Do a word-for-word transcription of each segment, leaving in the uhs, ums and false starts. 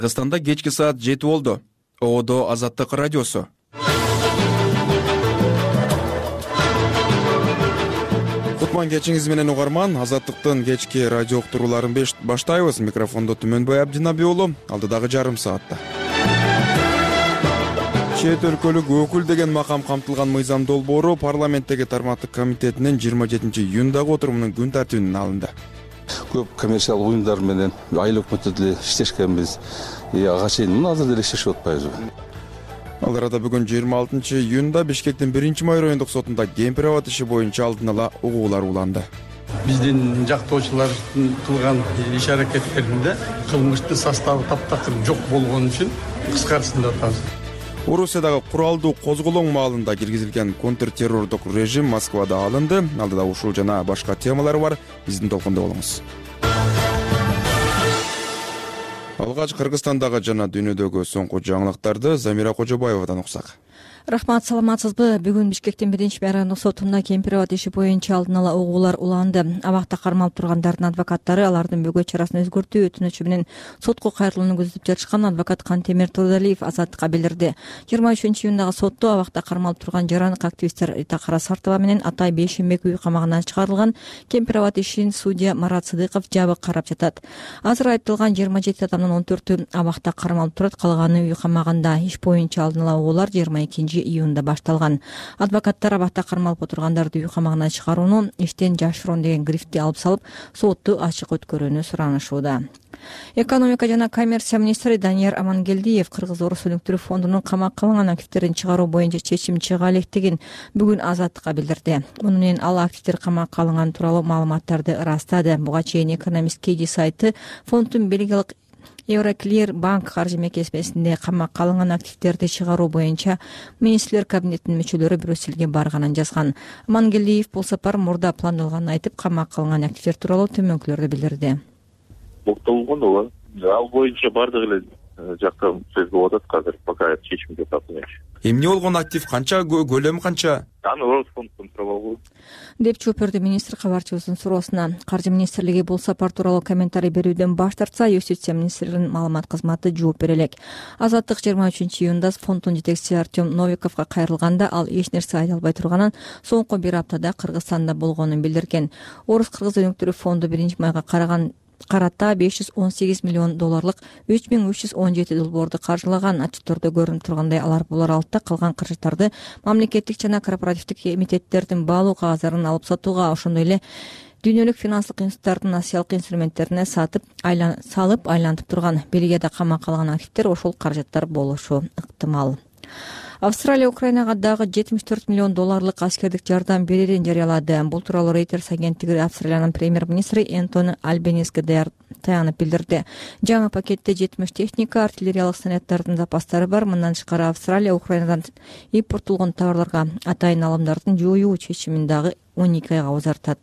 Кыргызстанда кечки саат жети болду. Оодо Азаттык радиосу. Кутман кечиңиз менен угарман. Азаттыктын кечки радио уктурууларын баштайбыз. Микрофондо Түмөнбай Абдинабий уулу. Алдыдагы жарым саатта. Чет өлкөлүк өкүл деген макам камтылган мыйзам долбоору парламенттеги тармактык комитетинин жыйырма жетинчи июндагы отурумунун күн тартибине алынды. Көп коммерциялык уюмдар менен айыл өкмөттө деле иштешкенбиз. Ага чейин азыр деле иштешип атпайбызбы. Ал арада бүгүн жыйырма алтынчы июнда Бишкектин биринчи май райондук сотунда Кемпир-Абад иши боюнча алдын ала угуулар уланды. Биздин жактоочулардын кылган иш-аракеттеринде кылмыштын составы таптакыр жок болгон үчүн кыскартсын деп атабыз. Орусиядагы куралдуу козголоң маалында киргизилген контртеррордук режим Москвада алынды. Алдыда ушул жана башка темалар бар. Биздин толкунда болуңуз. Алгач Кыргызстандагы жана дүйнөдөгү соңку жаңылыктарды Замира Кожобаевадан уксак. Рахмат, саламатсызбы? Бүгүн Бишкектин биринчи май райондук сотунда Кемпир-Абад иши боюнча алдын ала угуулар уланды. Абакта кармалып тургандардын адвокаттары алардын бөгөт чарасын өзгөртүү өтүнүчү менен сотко кайрылууну көздөп жатышкан адвокат Кантемир Турдалиев Азаттыкка билдирди. жыйырма үчүнчү июндагы сотто абакта кармалып турган жарандык активисттер Рита Карасартова менен Атай Бейшенбек үй камагынан чыгарылган. Кемпир-Абад ишин судья Марат Сыдыков жабык карап жатат. Азыр айыпталган жыйырма жети адамдын он төртү абакта кармалып турат, калганы үй камагында. Иш боюнча алдын ала угуулар жыйырма экинчи июнда башталган. Адвокаттар абакта кармалып отургандарды үй камагынан чыгарууну иштен жашыруун деген грифти алып салып, сотту ачык өткөрүүнү суранышууда. Экономика жана коммерция министри Данияр Амангелдиев Кыргыз-Орус өнүктүрүү фондунун камакка алынган активдерин чыгаруу боюнча чечим чыга электигин бүгүн Азаттыкка билдирди. Муну менен ал активдер камакка алынган тууралуу маалыматтарды ырастады. Буга чейин экономист Кеди сайты фонддун бельгиялык Евроклир банк каржы мекемесинде камакка алынган активдерди чыгаруу боюнча министрлер кабинетинин мүчөлөрү Брюссельге барганын жазган. Амангелдиев бул сапар мурда пландалганын айтып, камакка алынган активдер тууралуу төмөнкүлөрдү билдирди. Боктолгон ооба. Ал боюнча бардык эле жакка сөз болуп атат, азыр пока чечим жок тапкан. Эмне болгон актив канча, көлөмү канча? Аны Орус фондунун тууралуу деп жооп берди министр кабарчыбыздын суроосуна. Каржы министрлиги бул сапар тууралуу комментарий берүүдөн баш тартса, Юстиция министрлигинин маалымат кызматы жооп бере элек. Азаттык жыйырма үчүнчү июнда фонддун жетекчиси Артем Новиковго кайрылганда ал эч нерсе айта албай турганын, соңку бир аптада Кыргызстанда болгонун билдирген. Орус-Кыргыз өнүктүрүү фонду биринчи майга караган карата беш жүз он сегиз миллион долларлык үч миң үч жүз он жети долбоорду каржылаган. Отчеттордо көрүнүп тургандай, алар бул аралыкта калган каражаттарды мамлекеттик жана корпоративдик эмитеттердин баалуу кагаздарын алып сатууга, ошондой эле дүйнөлүк финанстык институттардын асиялык инструменттерине сатып айлан салып айлантып турган. Бельгияда камакка алган активдер ошол каражаттар болушу ыктымал. Австралия Украинага дагы жетимиш төрт миллион долларлык аскердик жардам берерин жарыялады. Бул тууралуу Reuters агенттиги Австралиянын премьер-министри Энтони Альбениске таянып билдирди. Жаңы пакетте жетимиш техника, артиллериялык снаряддардын запастары бар. Мындан тышкары Австралия Украинадан импорттолгон товарларга атайын алымдардын жоюу чечимин дагы он эки айга узартат.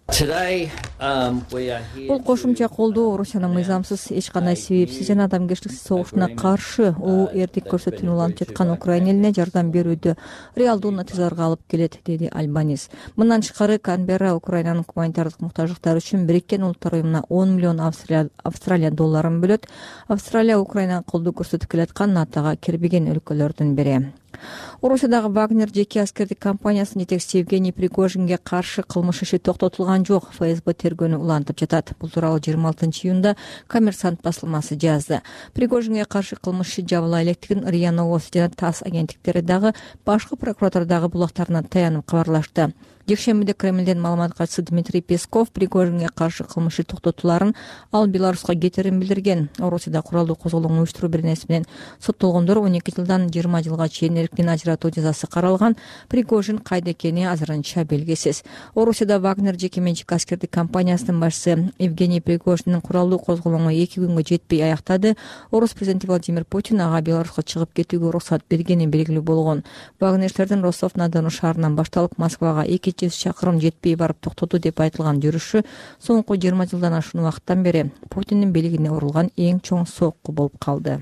Бул кошумча колдоо Орусиянын мыйзамсыз, эч кандай себепсиз жана адамгерчиликсиз согушуна каршы улуу эрдик көрсөтүүнү уланып жаткан Украина элине жардам берүүдө реалдуу натыйжаларга алып келет, деди Альбанис. Мындан тышкары Канберра Украинанын гуманитардык муктаждыктары үчүн Бириккен Улуттар уюмуна он миллион Австралия, Австралия долларын бөлөт. Австралия Украинага колдоо көрсөтүп келаткан натага кирбеген өлкөлөрдүн бири. Орусиядагы Вагнер жеке аскердик компаниясынын жетекчиси Евгений Пригожинге каршы кылмыш иши токтотулган жок. ФСБ тергөөнү улантып жатат. Бул тууралуу жыйырма алтынчы июнда Коммерсант басылмасы жазды. Пригожинге каршы кылмыш иши жабыла электигин РИА Новости жана ТАСС агенттиктери дагы башкы прокуратурадагы булактарына таянып кабарлашты. Жекшембиде Кремлден маалымат катчысы Дмитрий Песков Пригожинге каршы кылмыш иши токтотуларын, ал Беларуска кетерин билдирген. Орусияда куралдуу козголоң уюштуруу беренеси менен соттолгондор он эки жылдан жыйырма жылга чейин эрктен ажыратуу жазасы каралган. Пригожин кайда экени азырынча белгисиз. Орусияда Вагнер жеке менчик аскердик компаниясынын башчысы Евгений Пригожиндин куралдуу козголоңу эки күнгө жетпей аяктады. Орус президенти Владимир Путин ага Беларуска чыгып кетүүгө уруксат бергени белгилүү болгон. Вагнерлердин Ростов-на-Дону шаарынан башталып Москвага эки жүз чакырым жетпей барып токтоду деп айтылган жүрүшү соңку жыйырма жылдан ашуун убакыттан бери Путиндин белигине урулган эң чоң сокку болуп калды.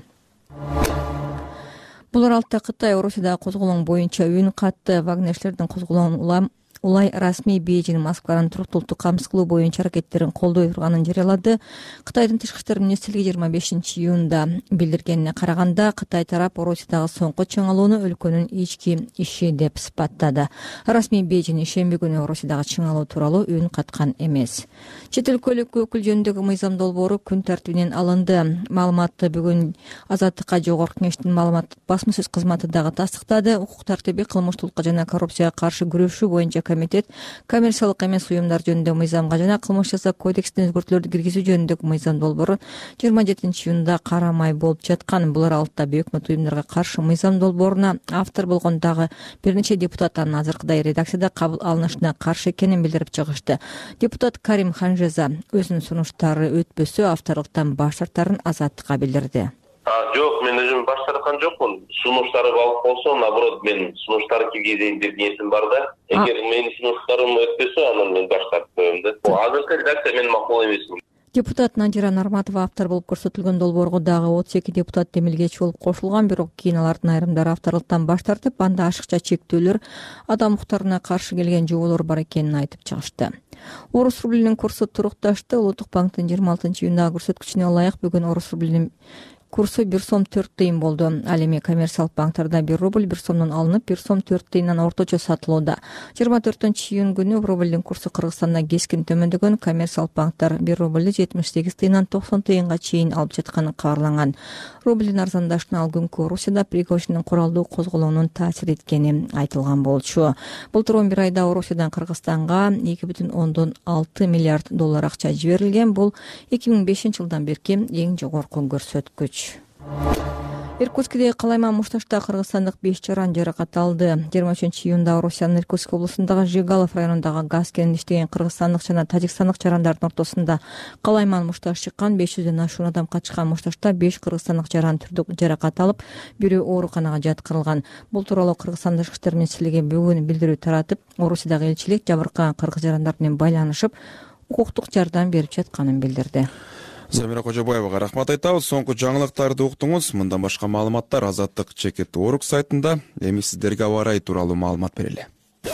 Бул аралыкта Кытай Орусиядагы козголоң боюнча үн катты. Вагнерлердин козголоңун улам улай расмий Бейжин Москванын туруктуулукту камсыз кылуу боюнча аракеттерин колдой турганын жарыялады. Кытайдын тышкы иштер министрлиги жыйырма бешинчи июнда билдиргенине караганда, Кытай тарап Орусиядагы соңку чыңалууну өлкөнүн ички иши деп сыпаттады. Расмий Бейжин ишемби күнү Орусиядагы чыңалуу тууралуу үн каткан эмес. Чет өлкөлүк өкүл жөнүндөгү мыйзам долбоору күн тартибинен алынды. Маалыматты бүгүн Азаттыкка Жогорку Кеңештин маалымат басма сөз кызматы дагы тастыктады. Укук тартиби, кылмыштуулукка жана коррупцияга каршы күрөшүү боюнча комитет коммерциялык эмес уюмдар жөнүндө мыйзамга жана кылмыш жаза кодексине өзгөртүүлөрдү киргизүү жөнүндөгү мыйзам долбоору жыйырма жетинчи июнда карамай болуп жаткан. Булар алты бейөкмөт уюмдарга каршы мыйзам долбооруна автор болгон дагы бир нече депутат анын азыркыдай редакцияда кабыл алынышына каршы экенин билдирип чыгышты. Депутат Карим Ханжеза өзүнүн сунуштары өтпөсө авторлуктан баш тартарын Азаттыкка билдирди. Жок, мен өзүм баш тарткан жокмун. Сунуштары балык болсо, наоборот, мен сунуштары киргизейин деп ниетим бар да. Эгер менин сунуштарым өтпөсө, анан мен баш тартып коем да. Азыркы редакция мен макул эмес. Депутат Надира Нарматова автор болуп көрсөтүлгөн долбоорго дагы отуз эки депутат демилгечи болуп кошулган, бирок кийин алардын айрымдары авторлуктан баш тартып, анда ашыкча чектөөлөр, адам укуктарына каршы келген жоболор бар экенин айтып чыгышты. Орус рублинин курсу турукташты. Улуттук банктын жыйырма алтынчы июндагы көрсөткүчүнө ылайык бүгүн орус рублинин курсу бир сом төрт тыйын болду. Ал эми коммерциялык банктарда бир рубль бир сомдон алынып, бир сом төрт тыйындан орточо сатылууда. жыйырма төртүнчү июнь күнү рубльдин курсу Кыргызстанда кескин төмөндөгөн. Коммерциялык банктар бир рубльди жетимиш сегиз тыйындан токсон тыйынга чейин алып жатканы кабарланган. Рубльдин арзандашына ал күнкү Орусияда Пригожиндин куралдуу козголоонун таасир эткени айтылган болчу. Былтыр он бир айда Орусиядан Кыргызстанга эки бүтүн ондон алты миллиард доллар акча жиберилген. Бул эки миң бешинчи жылдан берки эң жогорку көрсөткүч. Иркутскиде Калайман Мушташта кыргызстандык беш жаран жаракат алды. жыйырма үчүнчү июнда Орусиянын Иркутск облусундагы Жигалов районундагы газ кенинде иштеген кыргызстандык жана тажикстандык жарандардын ортосунда Калайман Мушташ чыккан. беш жүздөн ашуун адам качкан Мушташта беш кыргызстандык жаран түрдүк жаракат алып, бирөө ооруканага жаткырылган. Бул тууралуу Кыргызстан тышкы иштер министрлиги бүгүн билдирүү таратып, Орусиядагы элчилик жабыркаган кыргыз жарандар менен байланышып, укуктук жардам берип жатканын билдирди. Замира Кожобаевага рахмат айтабыз. Соңку жаңылыктарды уктуңуз. Мындан башка маалыматтар Азаттык чекит точка орг сайтында. Эми сиздерге аба ырайы тууралуу маалымат берели.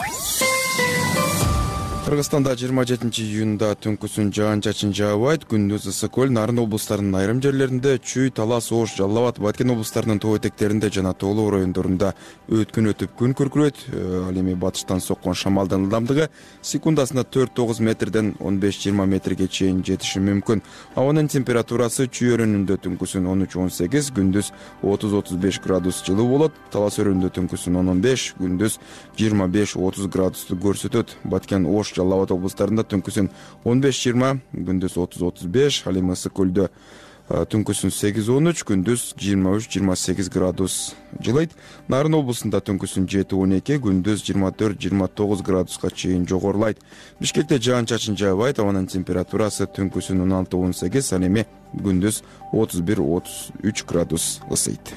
Кыргызстанда жыйырма жетинчи июнда түнкүсүн жаан-чачын жаабайт. Күндүз ысык көл, Нарын облустарынын айрым жерлеринде, Чүй, Талас, Ош, Жалал Абад, Баткен облустарынын тоо этектеринде жана тоолуу райондорунда өткүн өтүп күн күркүрөйт. Ал эми батыштан соккон шамалдын ылдамдыгы секундасына төрт тогуз метрден он беш жыйырма метрге чейин жетиши мүмкүн. Абанын температурасы Чүй өрөөнүндө түнкүсүн он үч он сегиз, күндүз отуз отуз беш градус жылуу болот. Талас өрөөнүндө түнкүсүн он он беш, күндүз жыйырма беш отуз градусту көрсөтөт. Баткен, Ош, Жалал Абад облустарында түнкүсүн он беш жыйырма, күндүз отуз отуз беш, ал эми ысык көлдө түнкүсүн сегиз он үч, күндүз жыйырма үч жыйырма сегиз градус жылыйт. Нарын облусунда түнкүсүн жети он эки, күндүз жыйырма төрт жыйырма тогуз градуска чейин жогорулайт. Бишкекте жаан-чачын жаабайт, абанын температурасы түнкүсүн он алты он сегиз, ал эми күндүз отуз бир отуз үч градус ысыйт.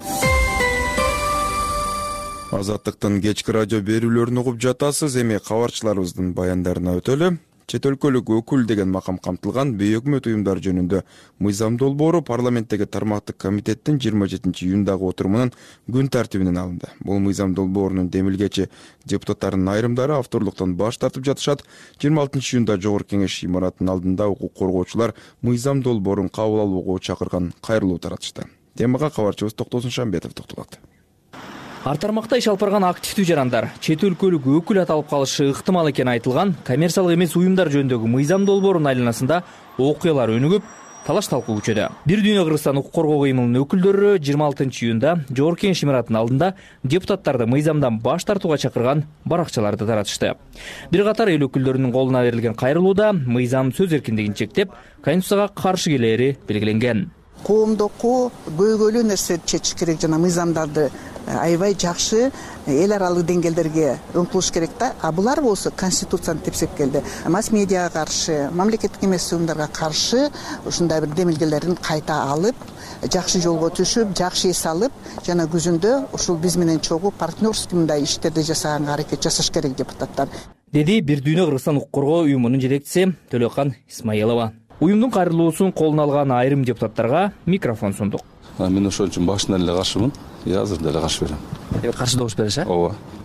Азаттыктын кечки радио берүүлөрүн угуп жатасыз. Эми кабарчыларыбыздын баяндарына өтөлү. Чет өлкөлүк өкүл деген макам камтылган бейөкмөт уюмдар жөнүндө мыйзам долбоору парламенттеги тармактык комитеттин жыйырма жетинчи июндагы отурумунун күн тартибинен алынды. Бул мыйзам долбоорунун демилгечи депутаттарынын айрымдары авторлуктан баш тартып жатышат. жыйырма алтынчы июнда Жогорку Кеңеш имаратынын алдында укук коргоочулар мыйзам долбоорун кабыл алууга чакырган кайрылуу таратышты. Темага кабарчыбыз Токтосун Шамбетов токтолот. Ар тармакта иш алып барган активдүү жарандар чет өлкөлүк өкүл аталып калышы ыктымал экени айтылган коммерциялык эмес уюмдар жөнүндөгү мыйзам долбоорунун айланасында окуялар өнүгүп, талаш талкуу күчөдө. Бир дүйнө Кыргызстан укук коргоо кыймылынын өкүлдөрү жыйырма алтынчы июнда Жогорку Кеңеш имаратынын алдында депутаттарды мыйзамдан баш тартууга чакырган баракчаларды таратышты. Бир катар эл өкүлдөрүнүн колуна берилген кайрылууда мыйзам сөз эркиндигин чектеп, Конституцияга каршы келери белгиленген. Коомдоку көйгөйлүү нерсе чечиш керек жана мыйзамдарды аябай жакшы эл аралык деңгээлдерге өңкүлүш керек да. А булар болсо Конституцияны тепсеп келди. Масс медиага каршы, мамлекеттик эмес уюмдарга каршы ушундай бир демилгелерин кайта алып, жакшы жолго түшүп, жакшы эс алып, жана күзүндө ушул биз менен чогуу партнерский мындай иштерди жасаганга аракет жасаш керек депутаттар. Деди Бир дүйнө Кыргызстан укук коргоо уюмунун жетекчиси Төлөкан Исмаилова. Уюмдун кайрылуусун колуна алган айрым депутаттарга микрофон сундук. Мен ошон үчүн башынан эле каршымын. Азыр деле каршы берем. Каршы добуш бериш, э? Ооба.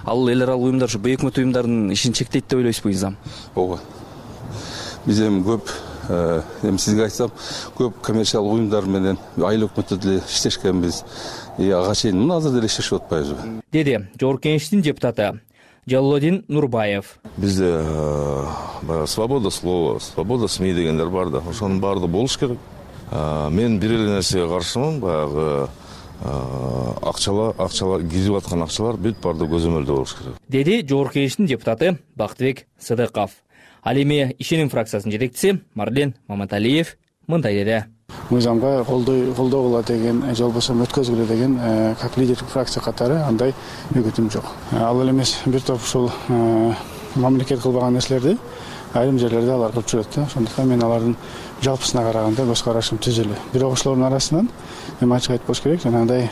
Ал эл аралык уюмдар ушу өкмөт уюмдарынын ишин чектейт деп ойлойсузбу мыйзам? ооба. Биз эми көп эми сизге айтсам, көп коммерциялык уюмдар менен айыл өкмөттө деле иштешкенбиз. Ага чейин мына азыр деле иштешип атпайбызбы? Деди Жогорку Кеңештин депутаты Жаллодин Нурбаев. Бизде свобода слова, свобода СМИ дегендер бар да. Ошонун баардыгы болуш керек. Мен бир эле нерсеге каршымын, баягы акчалар, акчалар кирип аткан акчалар бүт баардыгы көзөмөлдө болуш керек. Деди Жогорку Кеңештин депутаты Бактыбек Сыдыков. Ал эми ишеним фракциясынын жетекчиси Марлен Маматалиев мындай деди. Мыйзамга колдоо кыла деген, же болбосо өткөзгүлө деген как лидер фракция катары андай үгүтүм жок. Ал эле эмес бир топ ушул мамлекет кылбаган нерселерди айрым жерлерде алар кылып жүрөт да. Ошондуктан мен алардын жалпысына караганда көз карашым түз эле. Бирок ошолордун арасынан эми ачык айтып коюш керек, жанагындай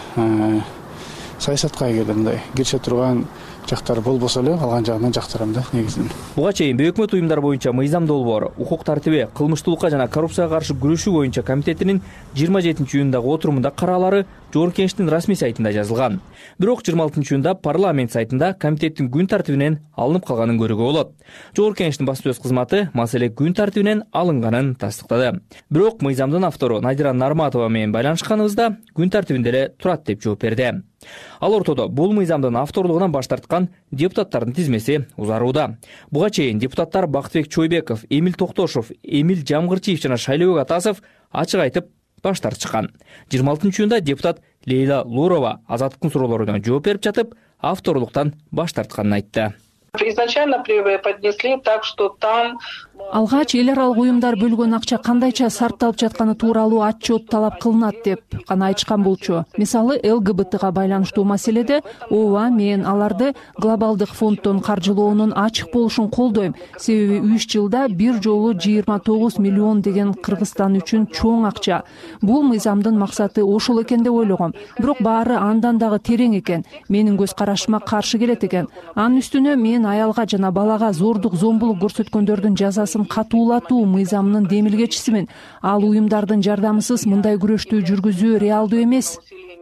саясатка эгер мындай киреше турган жактар болбосо эле калган жагынан жактырам да негизинен. Буга чейин өкмөт уюмдар боюнча мыйзам долбоор укук тартиби, кылмыштуулукка жана коррупцияга каршы күрөшүү боюнча комитетинин жыйырма жетинчи июндагы отурумунда караалары Жогорку Кеңештин расмий сайтында жазылган. Бирок жыйырма алтынчы июнда парламент сайтында комитеттин күн тартибинен алынып калганын көрүүгө болот. Жогорку Кеңештин баспасөз кызматы маселе күн тартибинен алынганын тастыктады. Бирок мыйзамдын автору Надира Нарматова менен байланышканыбызда күн тартибинде эле турат деп жооп берди. Ал ортодо бул мыйзамдын авторлугунан баш тарткан депутаттардын тизмеси узарууда. Буга чейин депутаттар Бактыбек Чойбеков, Эмил Токтошов, Эмил Жамгырчиев жана Шайлообек Атасов ачык айтып баш тартышкан. жыйырма алтынчы июнда депутат Лейла Лурова азаттыктын суроолоруна жооп берип жатып, авторлуктан баш тартканын айтты. Изначально преподнесли так, что там алгач эл аралык уюмдар бөлгөн акча кандайча сарпталып жатканы тууралуу отчет талап кылынат деп гана айтышкан болчу. Мисалы ЛГБТга байланыштуу маселеде ооба мен аларды глобалдык фонддон каржылоонун ачык болушун колдойм. Себеби үч жылда бир жолу жыйырма тогуз миллион деген Кыргызстан үчүн чоң акча. Бул мыйзамдын максаты ошол экен деп ойлогом. Бирок баары андан дагы терең экен. Менин көз карашыма каршы келет экен. Анын үстүнө мен аялга жана балага зордук зомбулук көрсөткөндөрдүн жазасын катуулатуу мыйзамынын демилгечисимин. Ал уюмдардын жардамысыз мындай күрөштү жүргүзүү реалдуу эмес.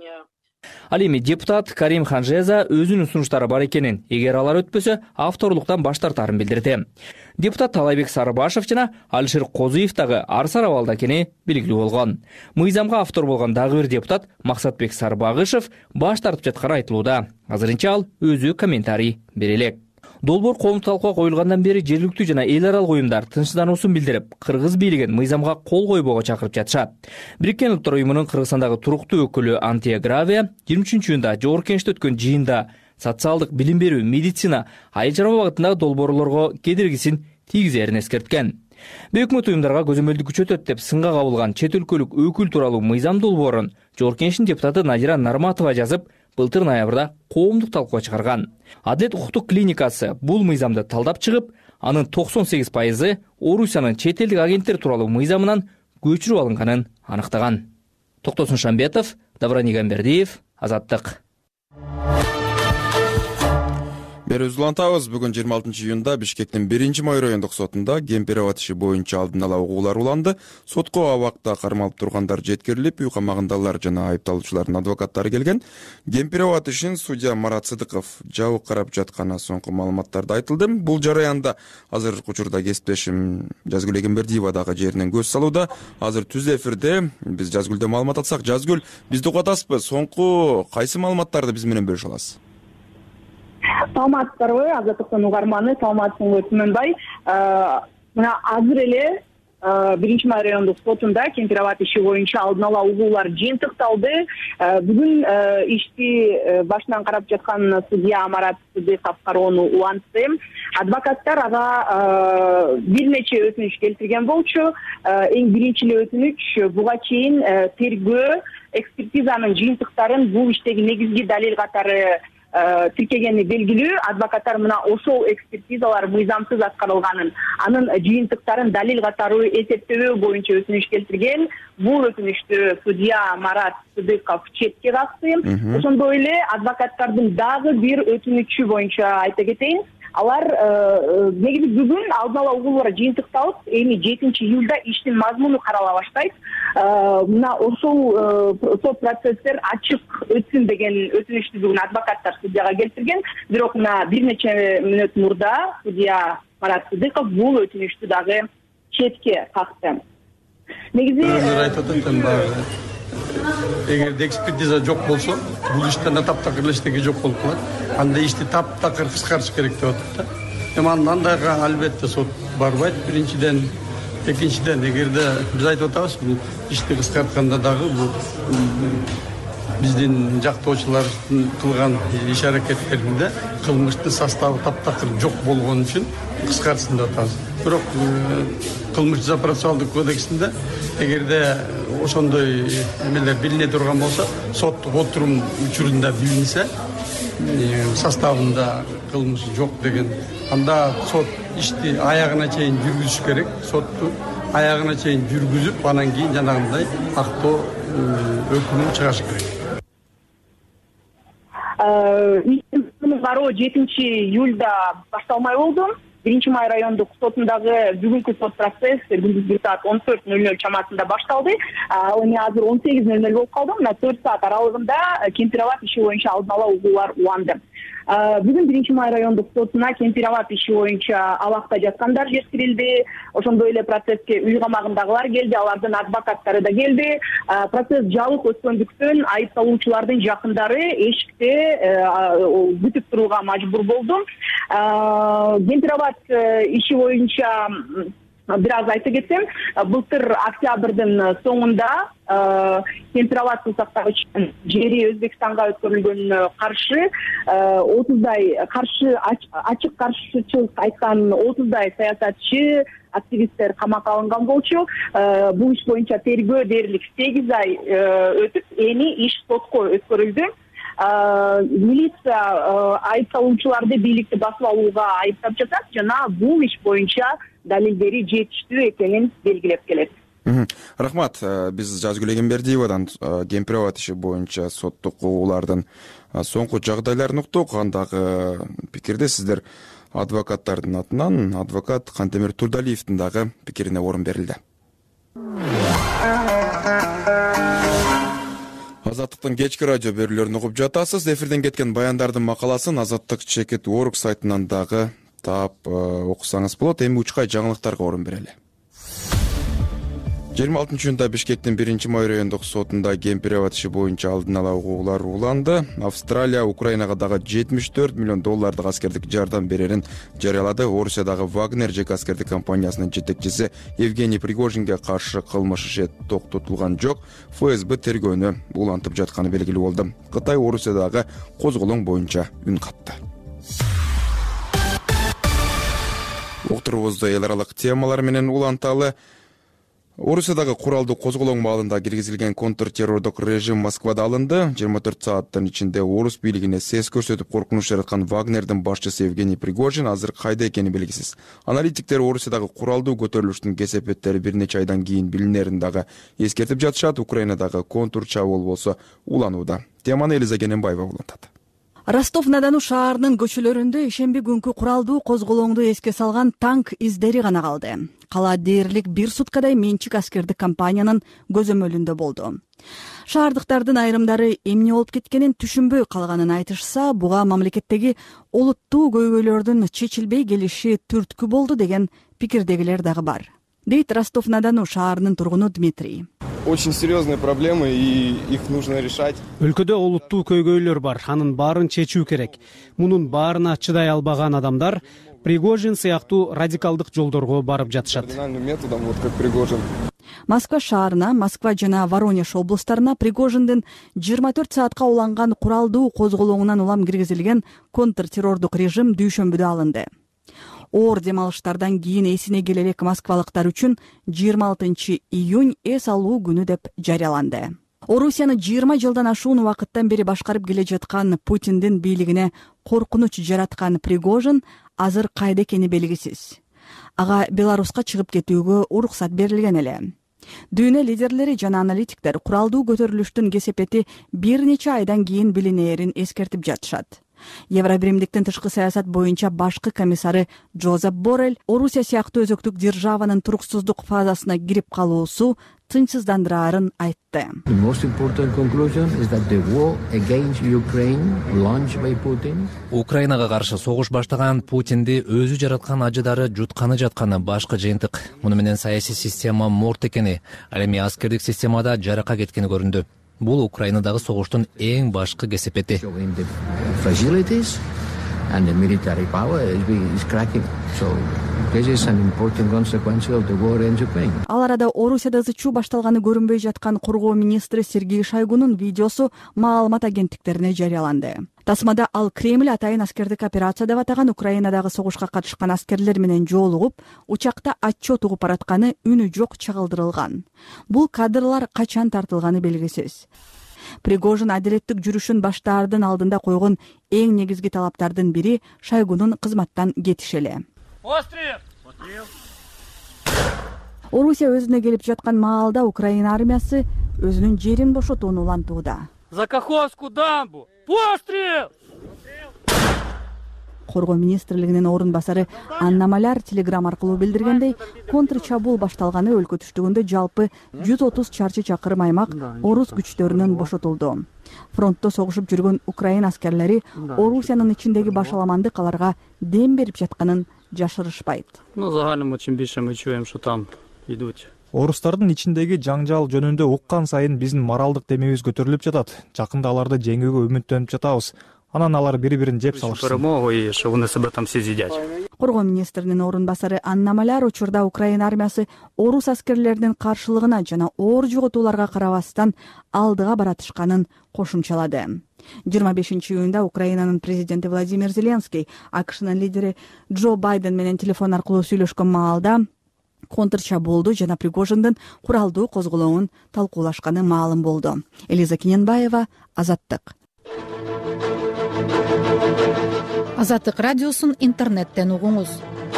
Ал эми депутат Карим Ханжеза өзүнүн сунуштары бар экенин, эгер алар өтпөсө, авторлуктан баш тартарын билдирди. Депутат Талайбек Сарыбашев жана Алишер Козуев дагы арсар абалда экени белгилүү болгон. Мыйзамга автор болгон дагы бир депутат Максатбек Сарбагышев баш тартып жатканы айтылууда. Азырынча ал өзү комментарий бере элек. Долбоор коомдук талкууга коюлгандан бери жергиликтүү жана эл аралык уюмдар тынчсыздануусун билдирип, кыргыз бийлигин мыйзамга кол койбоого чакырып жатышат. Бириккен Улуттар уюмунун Кыргызстандагы туруктуу өкүлү Антия Гравия жыйырма үчүнчү июнда Жогорку Кеңеште өткөн жыйында социалдык билим берүү, медицина, айыл чарба багытындагы долбоорлорго кедергисин тийгизерин эскерткен. Өкмөт уюмдарга көзөмөлдү күчөтөт деп сынга кабылган чет өлкөлүк өкүл тууралуу мыйзам долбоорун Жогорку Кеңештин депутаты Надира Нарматова жазып, былтыр ноябрда коомдук талкууга чыгарган. Адилет укуктук клиникасы бул мыйзамды талдап чыгып, анын токсон сегиз пайызы Орусиянын чет элдик агенттер тууралуу мыйзамынан көчүрүп алынганын аныктаган. Токтосун Шамбетов, Даврани Гамбердиев, Азаттык. Бери улантабыз. Бүгүн жыйырма алтынчы июнда Бишкектин биринчи май райондук сотунда кемпирабад иши боюнча алдын ала угуулар уланды. Сотко абакта кармалып тургандар жеткирилип, үй камагындагылар жана айыпталуучулардын адвокаттары келген. Кемпирабад ишин судья Марат Сыдыков жабык карап жатканы соңку маалыматтарда айтылды. Бул жараянда азыр учурда кесиптешим Жазгүл Эгембердиева дагы жеринен көз салууда. Азыр түз эфирде биз Жазгүлдөн маалымат алсак, Жазгүл, бизди угатасызбы? Соңку кайсы маалыматтарды биз менен бөлүшө аласыз? Саламатсыздарбы, Азаттыктын угарманы, саламатсыңбы Түмөнбай. Мына азыр эле биринчи май райондук сотунда кемпирабад иши боюнча алдын ала угуулар жыйынтыкталды. Бүгүн ишти башынан карап жаткан судья Марат Сыдыков кароону улантты. Адвокаттар ага бир нече өтүнүч келтирген болчу. Эң биринчи эле өтүнүч буга чейин тергөө экспертизанын жыйынтыктарын бул иштеги негизги далил катары тиркегени белгилүү. Адвокаттар мына ошол экспертизалар мыйзамсыз аткарылганын, анын жыйынтыктарын далил катары эсептөө боюнча өтүнүч келтирген. Бул өтүнүчтү судья Марат Сыдыков четке какты. Ошондой эле адвокаттардын дагы бир өтүнүчү боюнча айта кетейин. алар негизи бүгүн алдын ала угуулар жыйынтыкталып, эми жетинчи июлда иштин мазмуну карала баштайт. Мына ошол сот процесстер ачык өтсүн деген өтүнүчтү бүгүн адвокаттар судьяга келтирген. Бирок мына бир нече мүнөт мурда судья Марат Сыдыков бул өтүнүчтү дагы четке какты. Негизи айтып атат, баягы эгерде экспертиза жок болсо, бул иштен таптакыр эчтеке жок болуп калат. Анда ишти таптакыр кыскартыш керек деп атат да. Эми андайга албетте сот барбайт. Биринчиден, экинчиден, эгерде биз айтып атабыз, бул ишти кыскартканда дагы бул биздин жактоочулардын кылган иш аракеттеринде кылмыштын составы таптакыр жок болгон үчүн кыскартсын деп атабыз. Бирок кылмыш жаза процессуалдык кодексинде эгерде ошондой эмелер билине турган болсо, соттук отурум учурунда билинсе, составында кылмыш жок деген, анда сот ишти аягына чейин жүргүзүш керек. Сотту аягына чейин жүргүзүп, анан кийин жанагындай актоо өкүмүн чыгарыш керек. Иштин кароо жетинчи июлда башталмай болду. Биринчи май райондук сотундагы бүгүнкү сот процесс күндүзгү саат он төрт нөл нөл чамасында башталды. Ал эми азыр он сегиз нөл нөл болуп калды. Мына төрт саат аралыгында Кемпир-Абад иши боюнча алдын ала угуулар уланды. Бүгүн биринчи май райондук сотуна Кемпир-Абад иши боюнча абакта жаткандар жеткирилди. Ошондой эле процесске үй камагындагылар келди, алардын адвокаттары да келди. Процесс жабык өткөндүктөн айыпталуучулардын жакындары эшикте күтүп турууга мажбур болду. Кемпир-Абад иши боюнча бир аз айта кетсем, былтыр октябрдын соңунда Кемпир-Абад суу сактагычынын жери Өзбекстанга өткөрүлгөнүнө каршы отуздай каршы ачык каршычылык айткан отуздай саясатчы, активисттер камакка алынган болчу. Бул иш боюнча тергөө дээрлик сегиз ай өтүп, эми иш сотко өткөрүлдү. Милиция айыпталуучуларды бийликти басып алууга айыптап жатат жана бул иш боюнча далилдери жетиштүү экенин белгилеп келет. Рахмат. Биз Жазгүл Эгембердиевадан Кемпир-Абад иши боюнча соттук угуулардын соңку жагдайларын уктук. Андагы пикирде сиздер адвокаттардын атынан адвокат Кантемир Турдалиевдин дагы пикирине орун берилди. Азаттыктын кечки радио берүүлөрүн угуп жатасыз. Эфирден кеткен баяндардын макаласын Азаттык чекит точка орг сайтынан дагы таап окусаңыз болот. Эми учкай жаңылыктарга орун берели. жыйырма алтынчы июнда Бишкектин биринчи май райондук сотунда Кемпир-Абад иши боюнча алдын ала угуулар уланды. Австралия Украинага дагы жетимиш төрт миллион доллардык аскердик жардам берерин жарыялады. Орусиядагы Вагнер жеке аскердик компаниясынын жетекчиси Евгений Пригожинге каршы кылмыш иши токтотулган жок. эф эс бэ тергөөнү улантып жатканы белгилүү болду. Кытай Орусиядагы козголоң боюнча үн катты. Уктурубузду эл аралык темалар менен уланталы. Орусиядагы куралдуу козголоң маалында киргизилген контртеррордук режим Москвада алынды. жыйырма төрт сааттын ичинде орус бийлигине сес көрсөтүп коркунуч жараткан Вагнердин башчысы Евгений Пригожин азыр кайда экени белгисиз. Аналитиктер Орусиядагы куралдуу көтөрүлүштүн кесепеттери бир нече айдан кийин билинерин дагы эскертип жатышат. Украинадагы контур чабуул болсо уланууда. Теманы Элиза Кененбаева улантат. Ростов-на-Дону шаарынын көчөлөрүндө ишемби күнкү куралдуу козголоңду эске салган танк издери гана калды. Кала дээрлик бир суткадай менчик аскердик компаниянын көзөмөлүндө болду. Шаардыктардын айрымдары эмне болуп кеткенин түшүнбөй калганын айтышса, буга мамлекеттеги олуттуу көйгөйлөрдүн чечилбей келиши түрткү болду деген пикирдегилер дагы бар. Дейт Ростов-на-Дону шаарынын тургуну Дмитрий. Очень серьезные проблемы, и их нужно решать. Өлкөдө олуттуу көйгөйлөр бар, анын баарын чечүү керек. Мунун баарына чыдай албаган адамдар Пригожин сыяктуу радикалдык жолдорго барып жатышат. Кардинальным методом, вот как Пригожин. Москва шаарына, Москва жана Воронеж облустарына Пригожиндин жыйырма төрт саатка уланган куралдуу козголоңунан улам киргизилген контртеррордук режим дүйшөмбүдө алынды. Оор дем алыштардан кийин эсине келе элек москвалыктар үчүн жыйырма алтынчы июнь эс алуу күнү деп жарыяланды. Орусияны жыйырма жылдан ашуун убакыттан бери башкарып келе жаткан Путиндин бийлигине коркунуч жараткан Пригожин азыр кайда экени белгисиз. Ага Беларуска чыгып кетүүгө уруксат берилген эле. Дүйнө лидерлери жана аналитиктер куралдуу көтөрүлүштүн кесепети бир нече айдан кийин билинээрин эскертип жатышат. Евробиримдиктин тышкы саясат боюнча башкы комиссары Жозеп Боррель Орусия сыяктуу өзөктүк державанын туруксуздук фазасына кирип калуусу тынчсыздандыраарын айтты. Украинага каршы согуш баштаган Путинди өзү жараткан ажыдары жутканы жатканы башкы жыйынтык. Муну менен саясий система морт экени, ал эми аскердик системада жарака кеткени көрүндү. Бул Украинадагы согуштун эң башкы кесепети. Ал арада Орусияда зычуу башталганы көрүнбөй жаткан коргоо министри Сергей Шойгунун видеосу маалымат агенттиктерине жарыяланды. Тасмада ал Кремль атайын аскердик операция деп атаган Украинадагы согушка катышкан аскерлер менен жолугуп, учакта отчет угуп баратканы үнү жок чагылдырылган. Бул кадрлар качан тартылганы белгисиз. Пригожин адилеттик жүрүшүн баштаардын алдында койгон эң негизги талаптардын бири Шойгунун кызматтан кетиши эле. Орусия өзүнө келип жаткан маалда Украина армиясы өзүнүн жерин бошотууну улантууда. За Каховскую дамбу! Пострел! Коргоо министрлигинин орун басары Анна Маляр телеграм аркылуу билдиргендей, контр чабуул башталганы өлкө түштүгүндө жалпы жүз отуз чарчы чакырым аймак орус күчтөрүнөн бошотулду. Фронтто согушуп жүргөн Украина аскерлери Орусиянын ичиндеги башаламандык аларга дем берип жатканын жашырышпайт. Ну, загальным очень биши мы чуем, что там идут. Орустардын ичиндеги жаңжал жөнүндө уккан сайын биздин моралдык демебиз көтөрүлүп жатат. Жакында аларды жеңүүгө үмүттөнүп жатабыз. Анан алар бири-бирин жеп салышсын. Перемогу и что у нас об этом все сидят. Коргоо министринин орун басары Анна Маляр учурда Украина армиясы орус аскерлеринин каршылыгына жана оор жоготууларга карабастан алдыга баратышканын кошумчалады. жыйырма бешинчи июнда Украинанын президенти Владимир Зеленский АКШнын лидери Джо Байден менен телефон аркылуу сүйлөшкөн маалда контр чабуулду жана Пригожиндин куралдуу козголоонун талкуулашканы маалым болду. Элиза Кененбаева, Азаттык. Азаттык радиосун интернеттен угуңуз.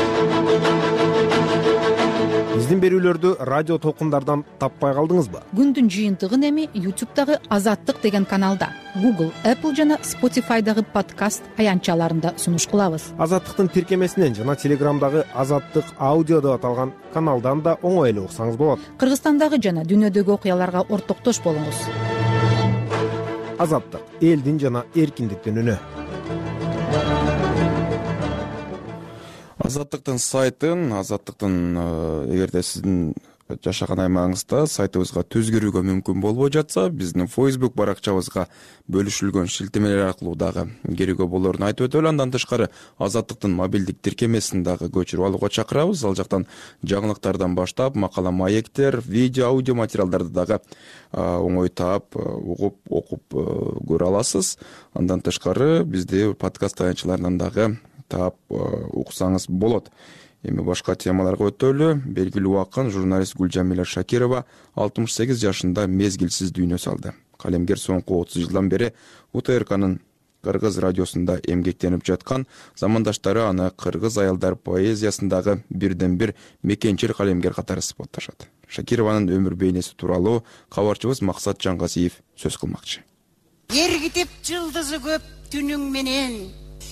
Биздин берүүлөрдү радио толкундардан таппай калдыңызбы? Күндүн жыйынтыгын эми YouTube'дагы Азаттык деген каналда, Google, Apple жана Spotify'дагы подкаст аянтчаларында сунуш кылабыз. Азаттыктын тиркемесинен жана Телеграмдагы Азаттык аудио деп аталган каналдан да оңой эле уксаңыз болот. Кыргызстандагы жана дүйнөдөгү окуяларга ортоктош болуңуз. Азаттык элдин жана эркиндиктин үнү. Азаттыктын сайтын, Азаттыктын эгерде сиздин жашаган аймагыңызда сайтыбызга түзгөрүүгө мүмкүн болбой жатса, биздин Facebook баракчабызга бөлүшүлгөн шилтемелер аркылуу дагы кирүүгө болорун айтып өтөлү. Андан тышкары Азаттыктын мобилдик тиркемесин дагы көчүрүп алууга чакырабыз. Ал жактан жаңылыктардан баштап макала маектер, видео, аудио материалдарды дагы оңой таап, угуп, окуп көрө аласыз. Андан тышкары бизди подкаст аянтчаларынан дагы таап уксаңыз болот. Эми башка темаларга өтөлү. Белгилүү акын журналист Гүлжамиля Шакирова алтымыш сегиз жашында мезгилсиз дүйнө салды. Калемгер соңку отуз жылдан бери УТРКнын Кыргыз радиосунда эмгектенип жаткан, замандаштары аны кыргыз аялдар поэзиясындагы бирден бир мекенчил калемгер катары сыпатташат. Шакированын өмүр бейнеси тууралуу кабарчыбыз Максат Жаңгазиев сөз кылмакчы. Эргитип жылдызы көп түнүң менен,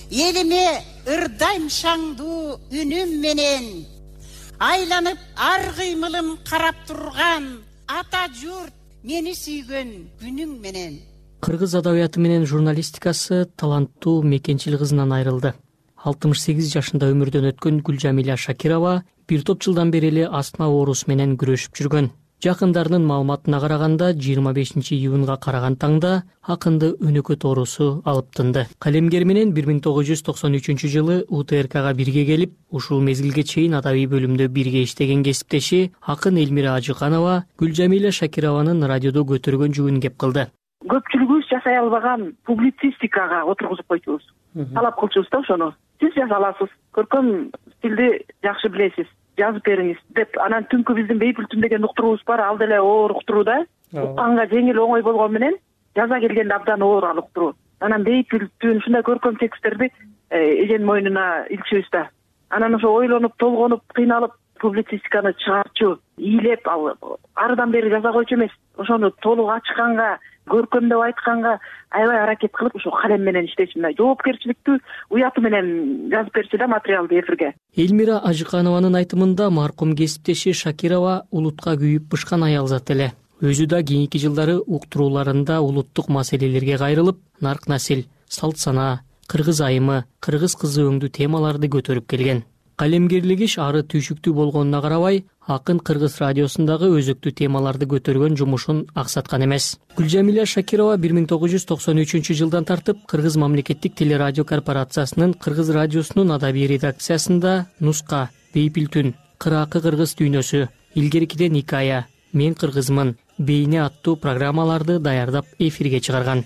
элиме ырдайм шаңдуу үнүм менен, айланып ар кыймылым карап турган ата журт мени сүйгөн күнүң менен. Кыргыз адабияты менен журналистикасы таланттуу мекенчил кызынан айрылды. алтымыш сегиз жашында өмүрдөн өткөн Гүлжамиля Шакирова бир топ жылдан бери эле астма оорусу менен күрөшүп жүргөн. Жакындарынын маалыматына караганда жыйырма бешинчи июнга караган таңда акынды өнөкөт оорусу алып тынды. Калемгер менен бир миң тогуз жүз токсон үчүнчү жылы УТРКга бирге келип, ушул мезгилге чейин адабий бөлүмдө бирге иштеген кесиптеши акын Элмира Ажыканова Гүлжамиля Шакированын радиодо көтөргөн жүгүн кеп кылды. Көпчүлүгүбүз жасай албаган публицистикага отургузуп койчубуз. Талап кылчубуз да ошону. Сиз жаза аласыз, көркөм стилди жакшы билесиз, жазып бериңиз деп. Анан түнкү биздин бейпүлтүн деген уктуруубуз бар, ал деле оор уктуруу да. Укканга жеңил оңой болгон менен жаза келгенде абдан оор ал уктуруу. Анан бейпүлтүн ушундай көркөм тексттерди эженин мойнуна илчүбүз да. Анан ошо ойлонуп, толгонуп, кыйналып публицистиканы чыгарчу ийлеп ал арыдан бери жаза койчу эмес, ошону толук ачканга, көркөмдөп айтканга аябай аракет кылып ошо калем менен иштечү, мындай жоопкерчиликтүү уяты менен жазып берчү да материалды эфирге. Элмира Ажыканованын айтымында маркум кесиптеши Шакирова улутка күйүп бышкан аял зат эле. Өзү да кийинки жылдары уктурууларында улуттук маселелерге кайрылып, нарк насил, салт сана, кыргыз айымы, кыргыз кызы өңдүү темаларды көтөрүп келген. Калемгерлиги ары түйшүктүү болгонуна карабай, акын Кыргыз радиосундагы өзөктүү темаларды көтөргөн жумушун аксаткан эмес. Гүлжамиля Шакирова бир миң тогуз жүз токсон үчүнчү жылдан тартып Кыргыз мамлекеттик телерадио корпорациясынын Кыргыз радиосунун адабий редакциясында Нуска, Бейпил түн, Кыракы кыргыз дүйнөсү, Илгеркиден хикая, Мен кыргызмын, Бейне аттуу программаларды даярдап эфирге чыгарган.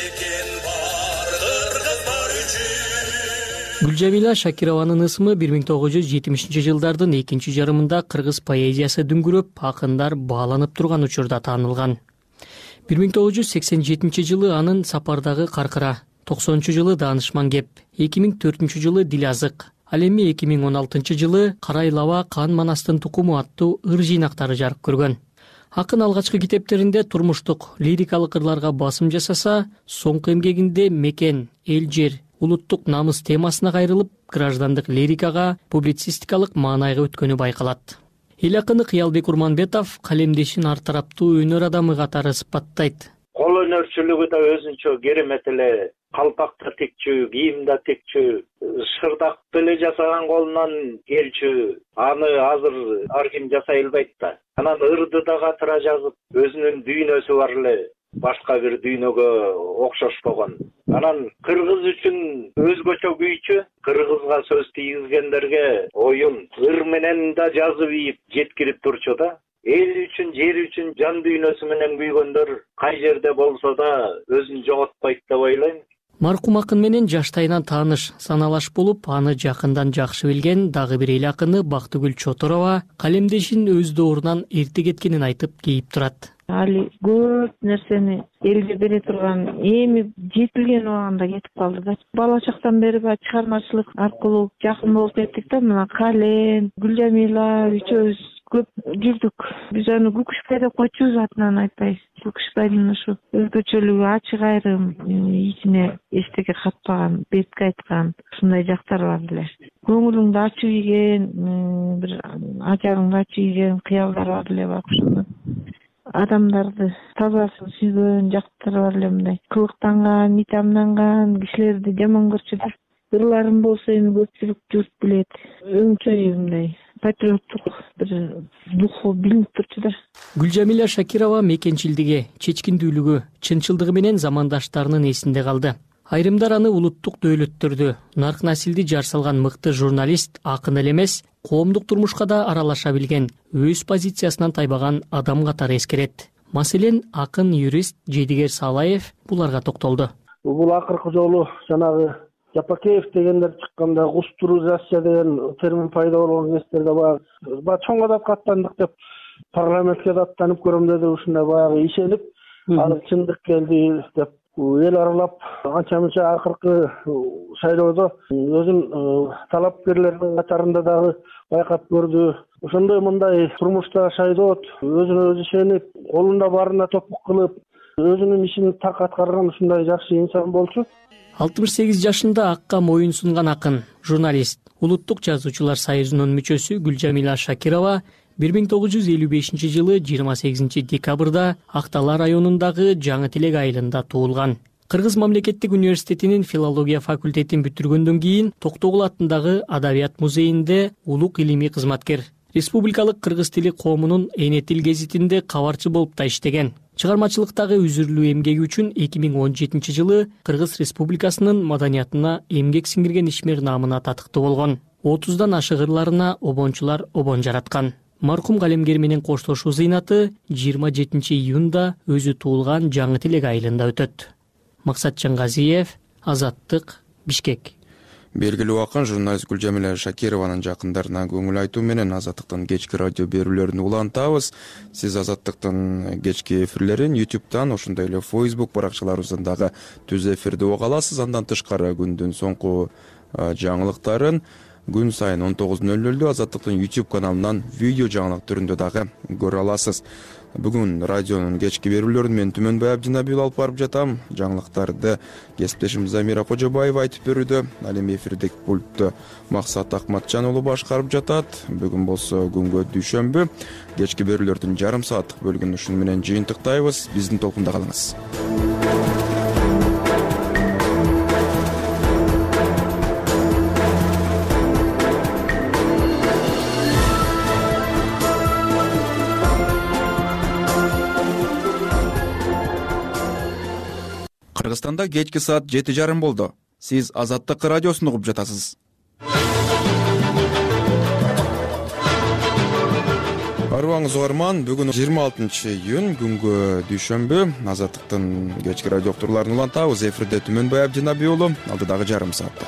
Гүлжамиля Шакированын ысымы бир миң тогуз жүз жетимишинчи жылдардын экинчи жарымында кыргыз поэзиясы дүңгүрөп, акындар бааланып турган учурда таанылган. бир миң тогуз жүз сексен жетинчи жылы анын Сапардагы каркыра, токсонунчу жылы Даанышман кеп, эки миң төртүнчү жылы Дил азык, ал эми эки миң он алтынчы жылы Карайлаба Кан Манастын тукуму аттуу ыр жыйнактары жарык көргөн. Акын алгачкы китептеринде турмуштук, лирикалык ырларга басым жасаса, соңку эмгегинде мекен, эл жер, улуттук намыс темасына кайрылып, граждандык лирикага, публицистикалык маанайга өткөнү байкалат. Эл акыны Кыялбек Урманбетов калемдешин ар тараптуу өнөр адамы катары сыпаттайт. Кол өнөрчүлүгү да өзүнчө керемет эле, калпак да тикчү, кийим да тикчү, шырдакты эле жасаган колунан келчү. Аны азыр ар ким жасай албайт да. Анан ырды да катыра жазып, өзүнүн дүйнөсү бар эле, башка бир дүйнөгө окшошпогон. Анан кыргыз үчүн өзгөчө күйчү, кыргызга сөз тийгизгендерге оюн ыр менен да жазып ийип жеткирип турчу да. Эл үчүн, жер үчүн жан дүйнөсү менен күйгөндөр кай жерде болсо да өзүн жоготпойт деп ойлойм. Маркум акын менен жаштайынан тааныш, саналаш болуп, аны жакындан жакшы билген дагы бир эл акыны Бактыгүл Чоторова калемдешин өз доорунан эрте кеткенин айтып кейип турат. Али көп нерсени элге бере турган, эми жетилген убагында кетип калды да. Бала чактан бери баягы чыгармачылык аркылуу жакын болуп кеттик да. Мына Калем, Гүлжамила үчөөбүз көп жүрдүк. Биз аны Күкүшбай деп койчубуз, атынан айтпайбыз. Күкүшбайдын ушу өзгөчөлүгү, ачык айрым, ичине эчтеке катпаган, бетке айткан, ушундай жактары бар эле. Көңүлүңдү ачып ийген, бир ажарыңды ачып ийген кыялдар бар эле бак ушундай. Адамдарды тазасын сүйгөн жактары бар эле, мындай кылыктанган, митамданган кишилерди жаман көрчү да. Ырларым болсо эми көпчүлүк журт билет. Өңчөй мындай патриоттук бир духу билинип турчу да. Гүлжамиля Шакирова мекенчилдиги, чечкиндүүлүгү, чынчылдыгы менен замандаштарынын эсинде калды. Айрымдар аны улуттук дөөлөттөрдү, нарк насилди жар салган мыкты журналист, акын эле эмес, коомдук турмушка да аралаша билген, өз позициясынан тайбаган адам катары эскерет. Маселен, акын юрист Жедигер Салаев буларга токтолду. Бул акыркы жолу жанагы Жапакеев дегендер чыкканда густуризация деген термин пайда болгон кездерде баягы баягы чоң адатка аттандык деп парламентке да аттанып көрөм деди, ушундай баягы ишенип, ал чындык келди деп эл аралап анча мынча акыркы шайлоодо өзүн талапкерлердин катарында дагы байкап көрдү. Ошондой мындай турмушта шайдоот, өзүнө өзү ишенип, колунда баарына топук кылып, өзүнүн ишин так аткарган ушундай жакшы инсан болчу. алтымыш сегиз жашында акка моюн сунган акын, журналист, улуттук жазуучулар союзунун мүчөсү Гүлжамиля Шакирова бир миң тогуз жүз элүү бешинчи жылы жыйырма сегизинчи декабрда Актала районундагы Жаңы Телек айылында туулган. Кыргыз мамлекеттик университетинин филология факультетин бүтүргөндөн кийин Токтогул атындагы Адабият музейинде улук илимий кызматкер, Республикалык кыргыз тили коомунун Эне тил гезитинде кабарчы болуп да иштеген. Чыгармачылыктагы үзүрлүү эмгеги үчүн эки миң он жетинчи жылы Кыргыз Республикасынын маданиятына эмгек сиңирген ишмер наамына татыктуу болгон. отуздан ашык ырларына обончулар обон жараткан. Маркум калемгер менен коштошуу зыйнаты жыйырма жетинчи июнда өзү туулган Жаңы Телек айылында өтөт. Максат Жаңгазиев, Азаттык, Бишкек. Белгилүү акын журналист Гүлжамиля Шакированын жакындарына көңүл айтуу менен Азаттыктын кечки радио берүүлөрүн улантабыз. Сиз Азаттыктын кечки эфирлерин ютубтан, ошондой эле фейсбук баракчаларыбыздан дагы түз эфирди уга аласыз. Андан тышкары күндүн соңку жаңылыктарын күн сайын он тогуз нөл нөлдө Азаттыктын YouTube каналынан видео жаңылык түрүндө дагы көрө аласыз. Бүгүн радионун кечки берүүлөрүн мен Түмөнбай Абдинабиев алып барып жатам. Жаңылыктарды кесиптешим Замира Кожобаева айтып берүүдө, ал эми эфирдик пультту Максат Акматжан уулу башкарып жатат. Бүгүн болсо күнгө дүйшөмбү. Кечки берүүлөрдүн жарым сааттык бөлүгүн ушун менен жыйынтыктайбыз. Биздин толкунда калыңыз. Кыргызстанда кечки саат жети жарым болду. Сиз Азаттык радиосун угуп жатасыз. Арыбаңыз угарман, бүгүн жыйырма алтынчы июнь күнгө дүйшөмбү. Азаттыктын кечки радио уктурларын улантабыз. Эфирде Түмөнбай Абдинабиев уулу, алдыдагы жарым саатта.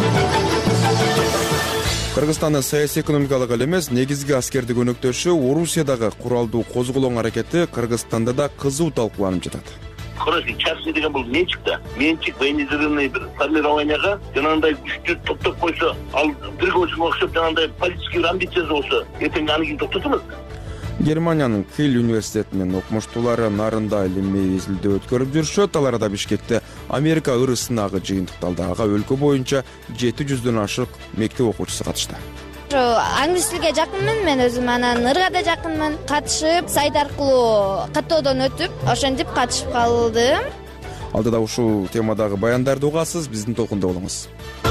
Кыргызстандын саясий экономикалык эле эмес, негизги аскердик өнөктөшү Орусиядагы куралдуу козголоң аракети Кыргызстанда да кызуу талкууланып жатат. Короче, частный деген бул менчик да. Менчик военизированный бир формированияга жанагындай күчтү топтоп койсо, ал Пригожин окшоп жанагындай политический амбициясы болсо, эртең аны ким токтотот? Германиянын Киль университетинин окумуштуулары нарында илимий изилдөө өткөрүп жүрүшөт. Алар да Бишкекте Америка ыры сынагы жыйынтыкталды. Ага өлкө боюнча жети жүздөн ашык мектеп окуучусу катышты. Англис тилге жакынмын, мен өзүм анан ырга да жакынмын. Катышып, сайт аркылуу каттоодон өтүп, ошентип катышып калдым. Алдыда ушул темадагы баяндарды угасыз, биздин толкунда болуңуз.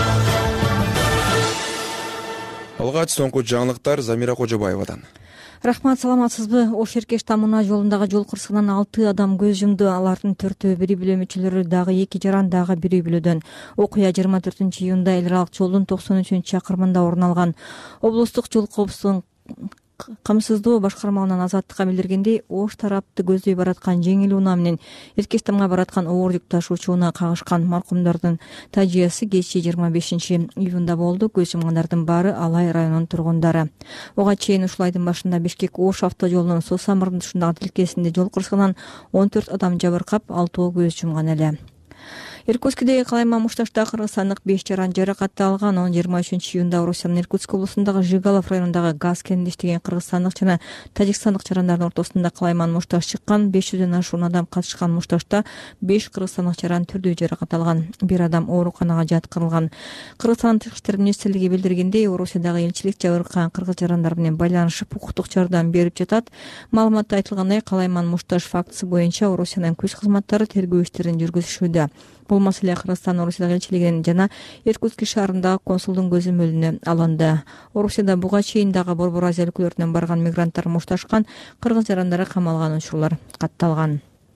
Алгач соңку жаңылыктар Замира Кожобаевадан. Рахмат, саламатсызбы? Ош Эркеш Тамына жолундагы жол кырсыгынан алты адам көз жумду. Алардын төртөө бири бүлө мүчөлөрү, дагы эки жаран дагы бири бүлөдөн. Окуя жыйырма төртүнчү июнда эл аралык жолдун токсон үчүнчү чакырымында орун алган. Облустук жол коопсуздугун камсыздоо башкармалыгынан Азаттыкка билдиргендей, Ош тарапты көздөй бараткан жеңил унаа менен Эркеш Тамга бараткан оор жүк ташуучу унаа кагышкан. Маркумдардын тажыясы кечээ жыйырма бешинчи июнда болду. Көз жумгандардын баары Алай районунун тургундары. Ога чейин ушул айдын башында Бишкек Ош автожолунун Сосамырдын тушундагы тилкесинде жол кырсыгынан он төрт адам жабыркап, алтоо көз жумган эле. Иркутскидеги Калайман Мушташта кыргызстандык беш жаран жаракат алган. Он жыйырма үчүнчү июнда Орусиянын Иркутск облусундагы Жигалов районундагы газ кенинде иштеген кыргызстандык жана тажикстандык жарандардын ортосунда Калайман Мушташ чыккан. беш жүздөн ашуун адам катышкан Мушташта беш кыргызстандык жаран түрдүү жаракат алган. Бир адам ооруканага жаткырылган. Кыргызстандын тышкы иштер министрлиги билдиргендей, Орусиядагы элчилик жабыркаган кыргыз жарандар менен байланышып, укуктук жардам берип жатат. Маалыматта айтылгандай, Калайман Мушташ фактысы боюнча Орусиянын күч кызматтары тергөө иштерин жүргүзүшүүдө. Бул маселе Кыргызстан Орусиядагы элчилигинин жана Иркутск шаарындагы консулдун көзөмөлүнө алынды. Орусияда буга чейин дагы Борбор Азия өлкөлөрүнөн барган мигранттар мушташкан, кыргыз жарандары камалган учурлар катталган.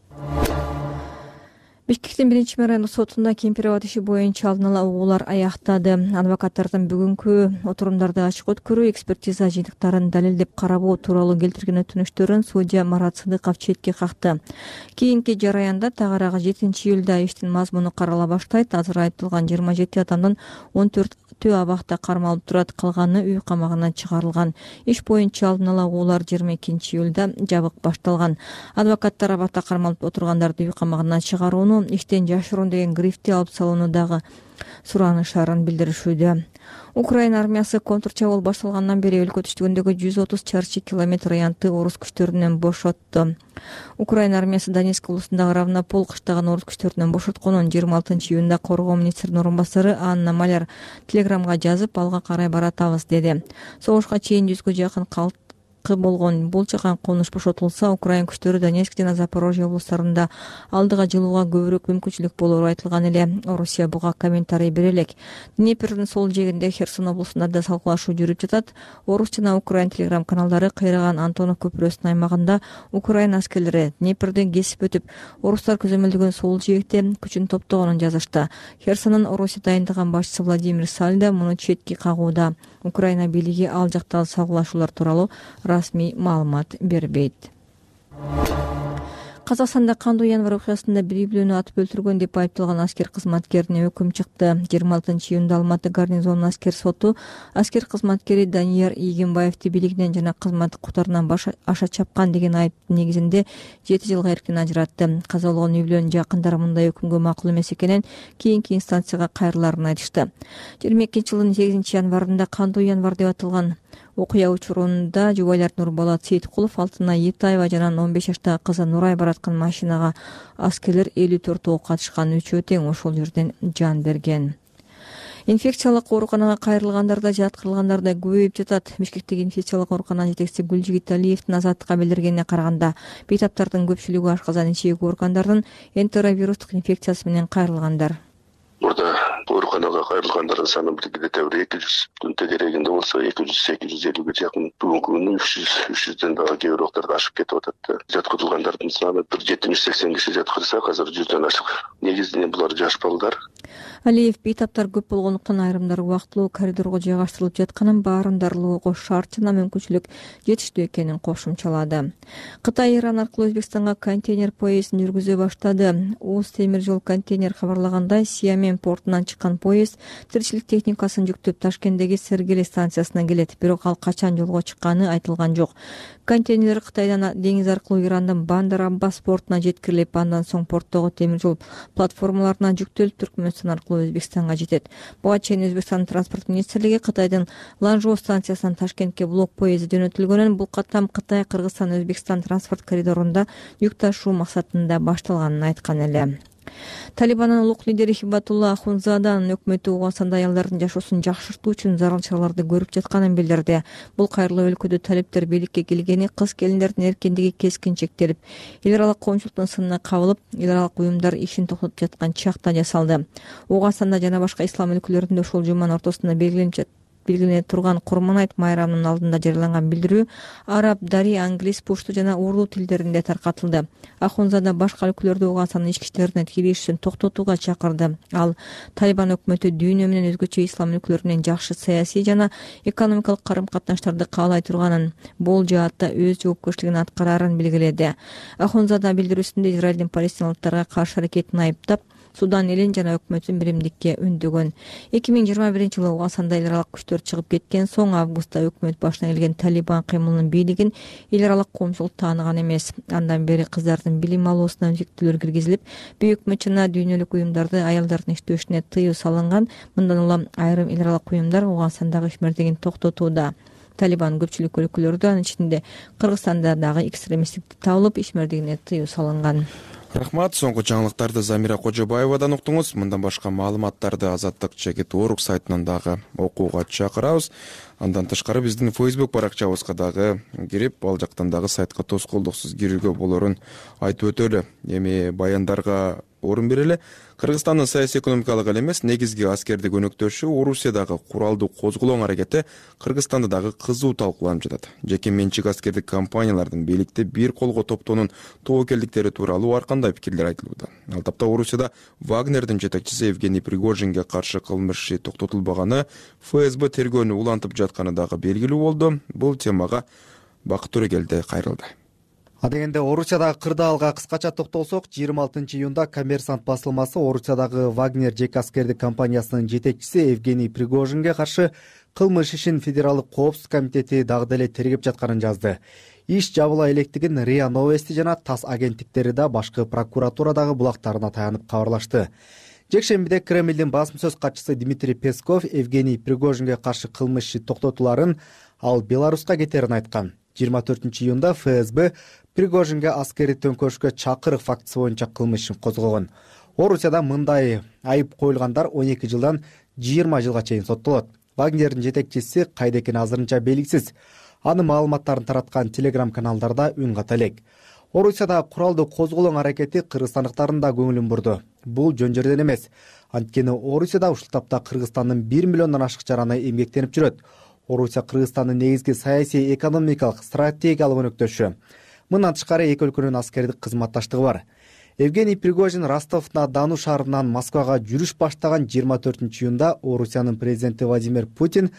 Бишкектин биринчи райондук сотунда кемпир-абад иши боюнча алдын ала угуулар аяктады. Адвокаттардын бүгүнкү отурумдарды ачык өткөрүү, экспертиза жыйынтыктарын далилдеп карабоо тууралуу келтирген өтүнүштөрүн судья Марат Сыдыков четке какты. Кийинки жараянда тагыраагы жетинчи июлда иштин мазмуну карала баштайт. Азыр айтылган жыйырма жети адамдын он төртөө абакта кармалып турат, калганы үй камагынан чыгарылган. Иш боюнча алдын ала угуулар жыйырма экинчи июлда жабык башталган. Адвокаттар абакта кармалып отургандарды үй камагынан чыгарууну, иштен жашыруун деген грифти алып салууну дагы суранышарын билдиришүүдө. Украина армиясы контрчабуул башталгандан бери өлкө түштүгүндөгү жүз отуз чарчы километр аянтты орус күчтөрүнөн бошотту. Украина армиясы Донецк облусундагы Равнопол кыштагын орус күчтөрүнөн бошотконун жыйырма алтынчы июнда коргоо министринин орун басары Анна Маляр телеграмга жазып, алга карай баратабыз деди. Согушка чейин жүзгө жакын калт болгон бул чакан конуш бошотулса, Украина күчтөрү Донецк жана Запорожье облустарында алдыга жылууга көбүрөөк мүмкүнчүлүк болору айтылган эле. Орусия буга комментарий бере элек. Днепрдин сол жээгинде Херсон облусунда да салгылашуу жүрүп жатат. Орус жана Украина телеграм каналдары кыйраган Антонов көпүрөсүнүн аймагында Украина аскерлери Днепрден кесип өтүп, орустар көзөмөлдөгөн сол жээгде күчүн топтогонун жазышты. Херсондун Орусия дайындаган башчысы Владимир Сальда муну четки кагууда. Украина бийлиги ал жактагы салгылашуулар тууралуу расмий маалымат бербейт. Казакстанда кандуу январь окуясында бир үй бүлөнү атып өлтүргөн деп айыпталган аскер кызматкерине өкүм чыкты. жыйырма алтынчы июнда Алматы гарнизонунун аскер соту аскер кызматкери Данияр Ийгенбаевди бийлигинен жана кызматтык кутарынан аша чапкан деген айыптын негизинде жети жылга эркин ажыратты. Каза болгон үй бүлөнүн жакындары мындай өкүмгө макул эмес экенин кийинки инстанцияга кайрылаарын айтышты. жыйырма экинчи жылдын сегизинчи январында кандуу январь деп аталган окуя учурунда жубайлар Нурболот Сейиткулов, Алтынай Итаева жана он беш жаштагы кызы Нурай бараткан машинага аскерлер элүү төрт ок атышкан. Үчөө тең ошол жерден жан берген. Инфекциялык ооруканага кайрылгандар да жаткырылгандар да көбөйүп жатат. Бишкектеги инфекциялык оорукананын жетекчиси Гүлжигит Алиевдин Азаттыкка билдиргенине караганда, бейтаптардын көпчүлүгү ашказан ичеги ооргандардын энтеровирустук инфекциясы менен кайрылгандар. Burada ооруканага кайрылгандардын саны где-то бир эки жүз, түнтө керегинде болсо эки жүз эки жүз элүүгө жакын. Бүгүнкү күндө үч жүз үч жүздөн дагы кээбирөөктөрдө ашып кетип атат. Жаткырылгандардын саны бир жетимиш сексен киши жаткырса, азыр жүздөн ашык. Негизинен булар жаш балдар. Алиев бейтаптар көп болгондуктан айрымдары убактылуу коридорго жайгаштырылып жатканын, баарын дарылоого шарт жана мүмкүнчүлүк жетиштүү экенин кошумчалады. Кытай Иран аркылуу Өзбекстанга контейнер поездин жүргүзө баштады. Уз темир жол контейнер кабарлагандай, Сиамен портунан чыккан поезд тиричилик техникасын жүктөп Ташкенттеги Сергели станциясына келет, бирок ал качан жолго чыкканы айтылган жок. Контейнерлер Кытайдан деңиз аркылуу Ирандын Бандар Аббас портуна жеткирилип, андан соң порттогу темир жол платформаларына жүктөлүп Түркмөнстан аркылуу Өзбекстанга жетет. Буга чейин Өзбекстандын транспорт министрлиги Кытайдын Ланжоо станциясынан Ташкентке блок поезди жөнөтүлгөнүн, бул каттам Кытай, Кыргызстан, Өзбекстан транспорт коридорунда жүк ташуу максатында башталганын айткан эле. Талибандын улук лидери Хибатулла Ахунзаданын өкмөтү Ооганстанда аялдардын жашоосун жакшыртуу үчүн зарыл чараларды көрүп жатканын билдирди. Бул кайрылуу өлкөдө талиптер бийликке келгени кыз келиндердин эркиндиги кескин чектелип, эл аралык коомчулуктун сынына кабылып, эл аралык уюмдар ишин токтотуп жаткан чакта жасалды. Ооганстанда жана башка ислам өлкөлөрүндө ушул жуманын ортосунда белгиленип белгилене турган Курман айт майрамынын алдында жарыяланган билдирүү араб, дари, англис, пушту жана урду тилдеринде таркатылды. Ахунзада башка өлкөлөрдө Ооганстандын ички иштерине киришин токтотууга чакырды. Ал Талибан өкмөтү дүйнө менен өзгөчө ислам өлкөлөрү менен жакшы саясий жана экономикалык карым-катнаштарды каалай турганын, бул жаатта өз жоопкерчилигин аткарарын белгиледи. Ахунзада билдирүүсүндө Израилдин палестиналыктарга каршы аракетин айыптап, Судан элин жана өкмөтүн биримдикке үндөгөн. эки миң жыйырма биринчи жылы Ооганстанда эл аралык күчтөр чыгып кеткен соң августта өкмөт башына келген Талибан кыймылынын бийлигин эл аралык коомчулук тааныган эмес. Андан бери кыздардын билим алуусуна чектөөлөр киргизилип, бүйүк жана дүйнөлүк уюмдарды аялдардын иштөөсүнө тыюу салынган. Мындан улам айрым эл аралык уюмдар Ооганстандагы ишмердигин токтотууда. Талибан көпчүлүк өлкөлөрдө, анын ичинде Кыргызстанда дагы экстремисттикти табылып, ишмердигине тыюу салынган. Рахмат. Соңку жаңылыктарды Замира Кожобаевадан уктуңуз. Мындан башка маалыматтарды Азаттык чекит орг сайтынан дагы окууга чакырабыз. Андан тышкары биздин Facebook баракчабызга дагы кирип, ал жактан дагы сайтка тоскоолдуксуз кирүүгө болорун айтып өтөлү. Эми баяндарга орун берели. Кыргызстандын саясий экономикалык эле эмес, негизги аскердик өнөктөшү Орусиядагы куралдуу козголоң аракети Кыргызстанда дагы кызуу талкууланып жатат. Жеке менчик аскердик компаниялардын бийликти бир колго топтоонун тобокелдиктери тууралуу ар кандай пикирлер айтылууда. Ал тапта Орусияда Вагнердин жетекчиси Евгений Пригожинге каршы кылмыш иши токтотулбаганы, ФСБ тергөөнү улантып жатканы дагы белгилүү болду. Бул темага Бакыт Төрөгелди кайрылды. Адегенде Орусиядагы кырдаалга кыскача токтолсок, жыйырма алтынчы июнда Коммерсант басылмасы Орусиядагы Вагнер жеке аскердик компаниясынын жетекчиси Евгений Пригожинге каршы кылмыш ишин Федералдык коопсуздук комитети дагы деле тергеп жатканын жазды. Иш жабыла электигин РИА Новости жана ТАСС агенттиктери да башкы прокуратурадагы булактарына таянып кабарлашты. Жекшембиде Кремлдин басым сөз катчысы Дмитрий Песков Евгений Пригожинге каршы кылмыш иши токтотуларын, ал Беларуска кетерин айткан. жыйырма төртүнчү июнда ФСБ Пригожинге аскерий төңкөрүшкө чакырык фактысы боюнча кылмыш ишин козгогон. Орусияда мындай айып коюлгандар он эки жылдан жыйырма жылга чейин соттолот. Вагнердин жетекчиси кайда экени азырынча белгисиз. Анын маалыматтарын тараткан телеграм каналдарда үн ката элек. Орусияда куралдуу козголоң аракети кыргызстандыктардын да көңүлүн бурду. Бул жөн жерден эмес. Анткени Орусияда ушул тапта Кыргызстандын бир миллиондон ашык жараны эмгектенип жүрөт. Орусия Кыргызстандын негизги саясий, экономикалык, стратегиялык өнөктөшү. Мындан тышкары эки өлкөнүн аскердик кызматташтыгы бар. Евгений Пригожин Ростов-на-Дону шаарынан Москвага жүрүш баштаган жыйырма төртүнчү июнда Орусиянын президенти Владимир Путин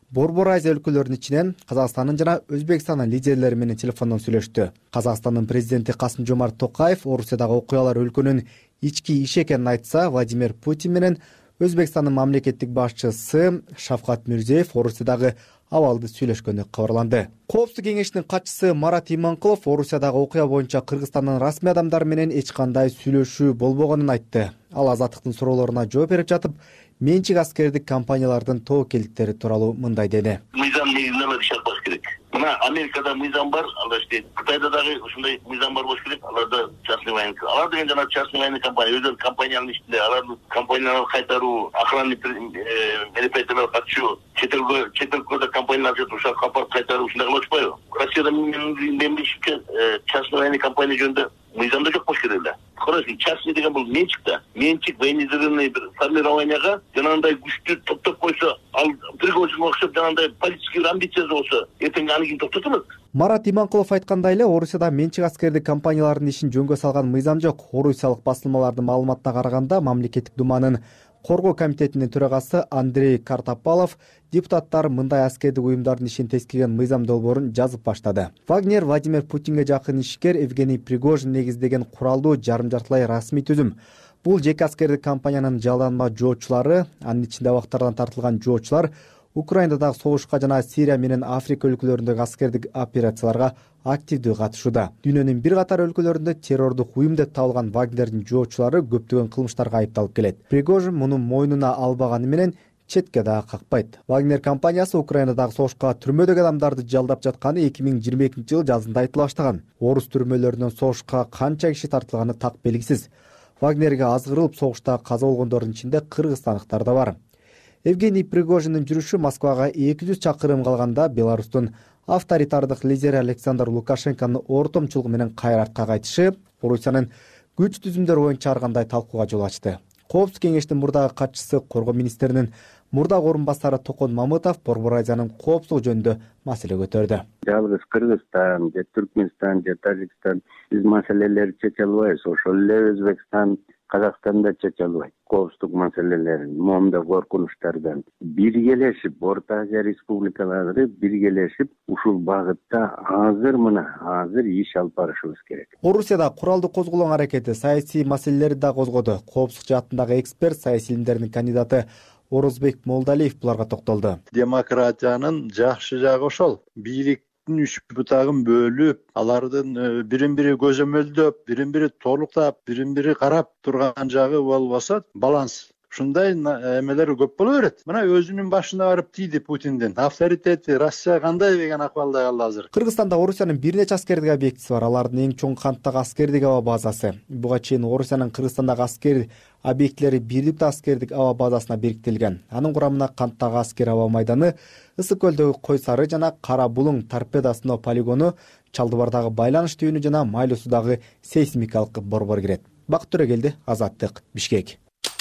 Борбор Азия өлкөлөрүнүн ичинен Казакстандын жана Өзбекстандын лидерлери менен телефондон сүйлөштү. Казакстандын президенти Касым Жомарт Токаев Орусиядагы окуялар өлкөнүн ички иши экенин айтса, Владимир Путин менен Өзбекстандын мамлекеттик башчысы Шавкат Мирзиеев Орусиядагы абалды сүйлөшкөнү кабарланды. Коопсуздук кеңешинин катчысы Марат Иманкулов Орусиядагы окуя боюнча Кыргызстандын расмий адамдары менен эч кандай сүйлөшүү болбогонун айтты. Ал Азаттыктын суроолоруна жооп берип жатып, менчик аскердик компаниялардын тобокелдиктери тууралуу мындай деди. Мыйзам негизинен алар иш албаш керек. Мына Америкада мыйзам бар, алар иштейт. Кытайда дагы ушундай мыйзам бар болуш керек. Аларда частный военный, алар деген жана частный военный компания, өздөрү компаниянын ичинде алардын компанияларды кайтаруу, охранный мероприятияларга катышуу, чет элге чет элге компаниялар жатып ушул капарып кайтаруу ушундай кылышпайбы? Россияда менин билишимче частный военный компания жөнүндө мыйзамда жок болуш керек эле. Караңыз, частный деген бул менчик да. Менчик военизированный бир формированияга жанагындай күчтү топтоп койсо, ал Пригожинге окшоп жанагындай политический амбициясы болсо, эртең аны ким токтотот? Марат Иманкулов айткандай эле, Орусияда менчик аскердик компаниялардын ишин жөнгө салган мыйзам жок. Орусиялык басылмалардын маалыматына караганда, мамлекеттик думанын Коргоо комитетинин төрагасы Андрей Картопалов депутаттар мындай аскердик уюмдардын ишин тескерген мыйзам долбоорун жазып баштады. Вагнер Владимир Путинге жакын ишкер Евгений Пригожин негиздеген куралдуу жарым-жартылай расмий түзүм. Бул жеке аскердик компаниянын жалданма жоочулары, анын ичинде абактардан тартылган жоочулар Украинадагы согушка жана Сирия менен Африка өлкөлөрүндөгү аскердик операцияларга активдүү катышууда. Дүйнөнүн бир катар өлкөлөрүндө террордук уюм деп табылган Вагнердин жоочулары көптөгөн кылмыштарга айыпталып келет. Пригожин муну мойнуна албаганы менен четке дагы какпайт. Вагнер компаниясы Украинадагы согушка түрмөдөгү адамдарды жалдап жатканы эки миң жыйырма экинчи жылы жазында айтыла баштаган. Орус түрмөлөрүнөн согушка канча киши тартылганы так белгисиз. Вагнерге азгырылып согушта каза болгондордун ичинде кыргызстандыктар да бар. Евгений Пригожиндин жүрүшү Москвага эки жүз чакырым калганда Беларустун авторитардык лидери Александр Лукашенконун ортомчулугу менен кайра артка кайтышы Орусиянын күч түзүмдөрү боюнча ар кандай талкууга жол ачты. Коопсуздук кеңештин мурдагы катчысы, коргоо министринин мурдагы орун басары Токон Мамытов Борбор Азиянын коопсуздугу жөнүндө маселе көтөрдү. Жалгыз Кыргызстан, же Түркмөнстан, же Тажикстан биз маселелерди чече албайбыз. Ошол эле Өзбекстан, Казакстанда чече албайт. Коопсуздук маселелерин, моундай коркунучтардан биргелешип, Орто Азия республикалары биргелешип, ушул багытта азыр мына азыр иш алып барышыбыз керек. Орусияда куралдуу козголоң аракети саясий маселелерди да козгоду. Коопсуздук жаатындагы эксперт, саясий илимдердин кандидаты Орозбек Молдалиев буларга токтолду. Демократиянын жакшы жагы ошол. Бийлик үч бутагын бөлүп, алардын бирин бири көзөмөлдөп, бирин бири толуктап, бирин бири карап турган жагы болбосо, баланс. Ушундай эмелер көп боло берет. Мына өзүнүн башына барып тийди Путиндин. Авторитети Россия кандай деген акыбалда калды азыр. Кыргызстанда Орусиянын бир нече аскердик объектиси бар. Алардын эң чоң канттагы аскердик аба базасы. Буга чейин Орусиянын Кыргызстандагы аскер объектилери бирдиктүү аскердик аба базасына бириктирилген. Анын курамына канттагы аскер аба майданы, Ысык көлдөгү Кой Сары жана Кара Булуң торпедо сыноо полигону, Чалдыбардагы байланыш түйүнү жана Майлуу суудагы сейсмикалык борбор кирет. Бакыт Төрөгелди, Азаттык, Бишкек.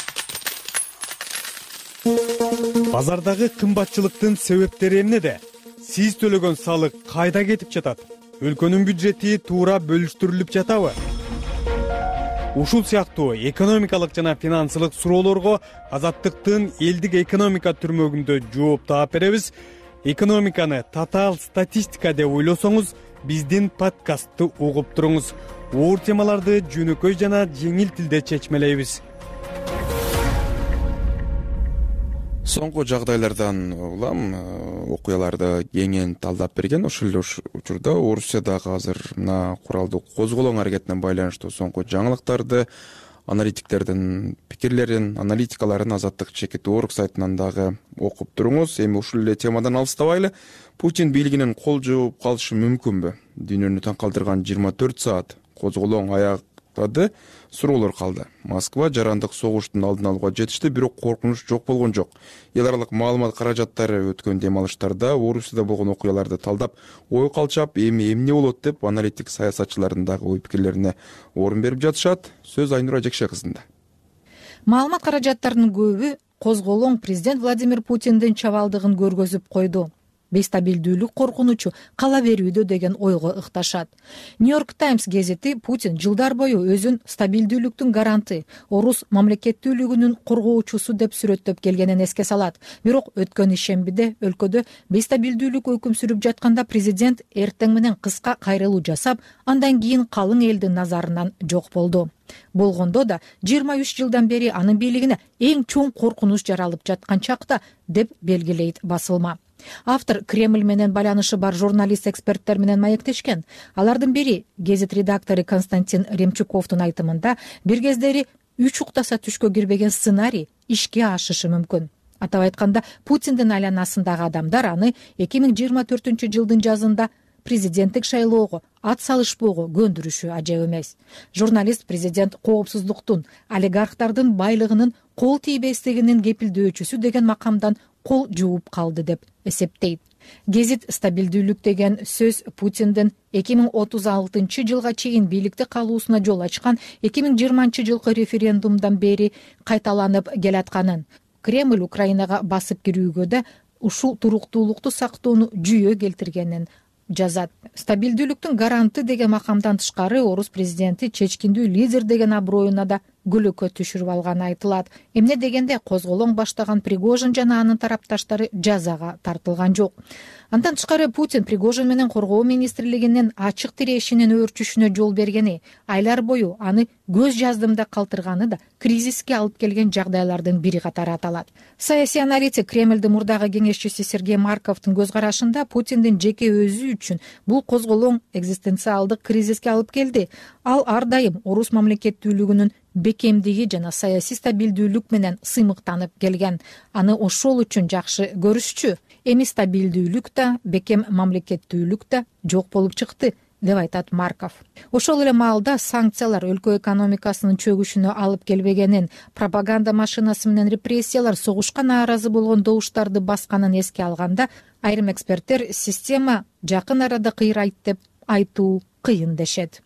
Базардагы кымбатчылыктын себептери эмнеде? Сиз төлөгөн салык кайда кетип жатат? Өлкөнүн бюджети туура бөлүштүрүлүп жатабы? Ушул сыяктуу экономикалык жана финансылык суроолорго Азаттыктын элдик экономика түрмөгүндө жооп таап беребиз. Экономиканы татаал статистика деп ойлосоңуз, биздин подкастты угуп туруңуз. Оор темаларды жөнөкөй жана жеңил тилде чечмелейбиз. Соңку жагдайлардан улам окуяларды кеңен талдап берген. Ошол эле учурда Орусиядагы азыр мына куралдуу козголоң аракетине байланыштуу соңку жаңылыктарды, аналитиктердин пикирлерин, аналитикаларын Азаттык чекит орг сайтынан дагы окуп туруңуз. Эми ушул эле темадан алыстабайлы. Путин бийлигинен кол жууп калышы мүмкүнбү? Дүйнөнү таң калтырган жыйырма төрт саат козголоң аяктады. Суроолор калды. Москва жарандык согуштун алдын алууга жетишти, бирок коркунуч жок болгон жок. Эл аралык маалымат каражаттары өткөн дем алыштарда Орусияда болгон окуяларды талдап, ой калчап, эми эмне болот деп аналитик саясатчылардын дагы ой пикирлерине орун берип жатышат. Сөз Айнура Жекше кызында. Маалымат каражаттарынын көбү козголоң президент Владимир Путиндин чабалдыгын көргөзүп койду. бейстабилдүүлүк коркунучу кала берүүдө деген ойго ыкташат. Нью-Йорк Таймс гезити Путин жылдар бою өзүн стабилдүүлүктүн гаранты, орус мамлекеттүүлүгүнүн коргоочусу деп сүрөттөп келгенин эске салат. Бирок өткөн ишембиде өлкөдө бейстабилдүүлүк өкүм сүрүп жатканда президент эртең менен кыска кайрылуу жасап, андан кийин калың элдин назарынан жок болду. Болгондо да жыйырма үч жылдан бери анын бийлигине эң чоң коркунуч жаралып жаткан чакта деп белгилейт басылма. Автор Кремль менен байланышы бар журналист эксперттер менен маектешкен. Алардын бири гезит редактору Константин Ремчуковдун айтымында бир кездери үч уктаса түшкө кирбеген сценарий ишке ашышы мүмкүн. Атап айтканда, Путиндин айланасындагы адамдар аны эки миң жыйырма төртүнчү жылдын жазында президенттик шайлоого ат салышпоого көндүрүшү ажап эмес. Журналист президент коопсуздуктун, олигархтардын байлыгынын кол тийбестигинин кепилдөөчүсү деген макамдан кол жууп калды деп эсептейт. Гезит стабилдүүлүк деген сөз Путиндин эки миң отуз алтынчы жылга чейин бийликте калуусуна жол ачкан эки миң жыйырманчы жылкы референдумдан бери кайталанып келатканын, Кремль Украинага басып кирүүгө да ушул туруктуулукту сактоону жүйө келтиргенин жазат. Стабилдүүлүктүн гаранты деген макамдан тышкары орус президенти чечкиндүү лидер деген аброюна да көлөкө түшүрүп алганы айтылат. Эмне дегенде козголоң баштаган Пригожин жана анын тарапташтары жазага тартылган жок. Андан тышкары Путин Пригожин менен коргоо министрлигинин ачык тирешинин өөрчүшүнө жол бергени, айлар бою аны көз жаздымда калтырганы да кризиске алып келген жагдайлардын бири катары аталат. Саясий аналитик Кремльдин мурдагы кеңешчиси Сергей Марковдун көз карашында Путиндин жеке өзү үчүн бул козголоң экзистенциалдык кризиске алып келди. Ал ар дайым орус мамлекеттүүлүгүнүн бекемдиги жана саясий стабилдүүлүк менен сыймыктанып келген. Аны ошол үчүн жакшы көрүшчү. Эми стабилдүүлүк да, бекем мамлекеттүүлүк да жок болуп чыкты деп айтат Марков. Ошол эле маалда санкциялар өлкө экономикасынын чөгүшүнө алып келбегенин, пропаганда машинасы менен репрессиялар согушка нааразы болгон добуштарды басканын эске алганда, айрым эксперттер система жакын арада кыйрайт деп айтуу кыйын дешет.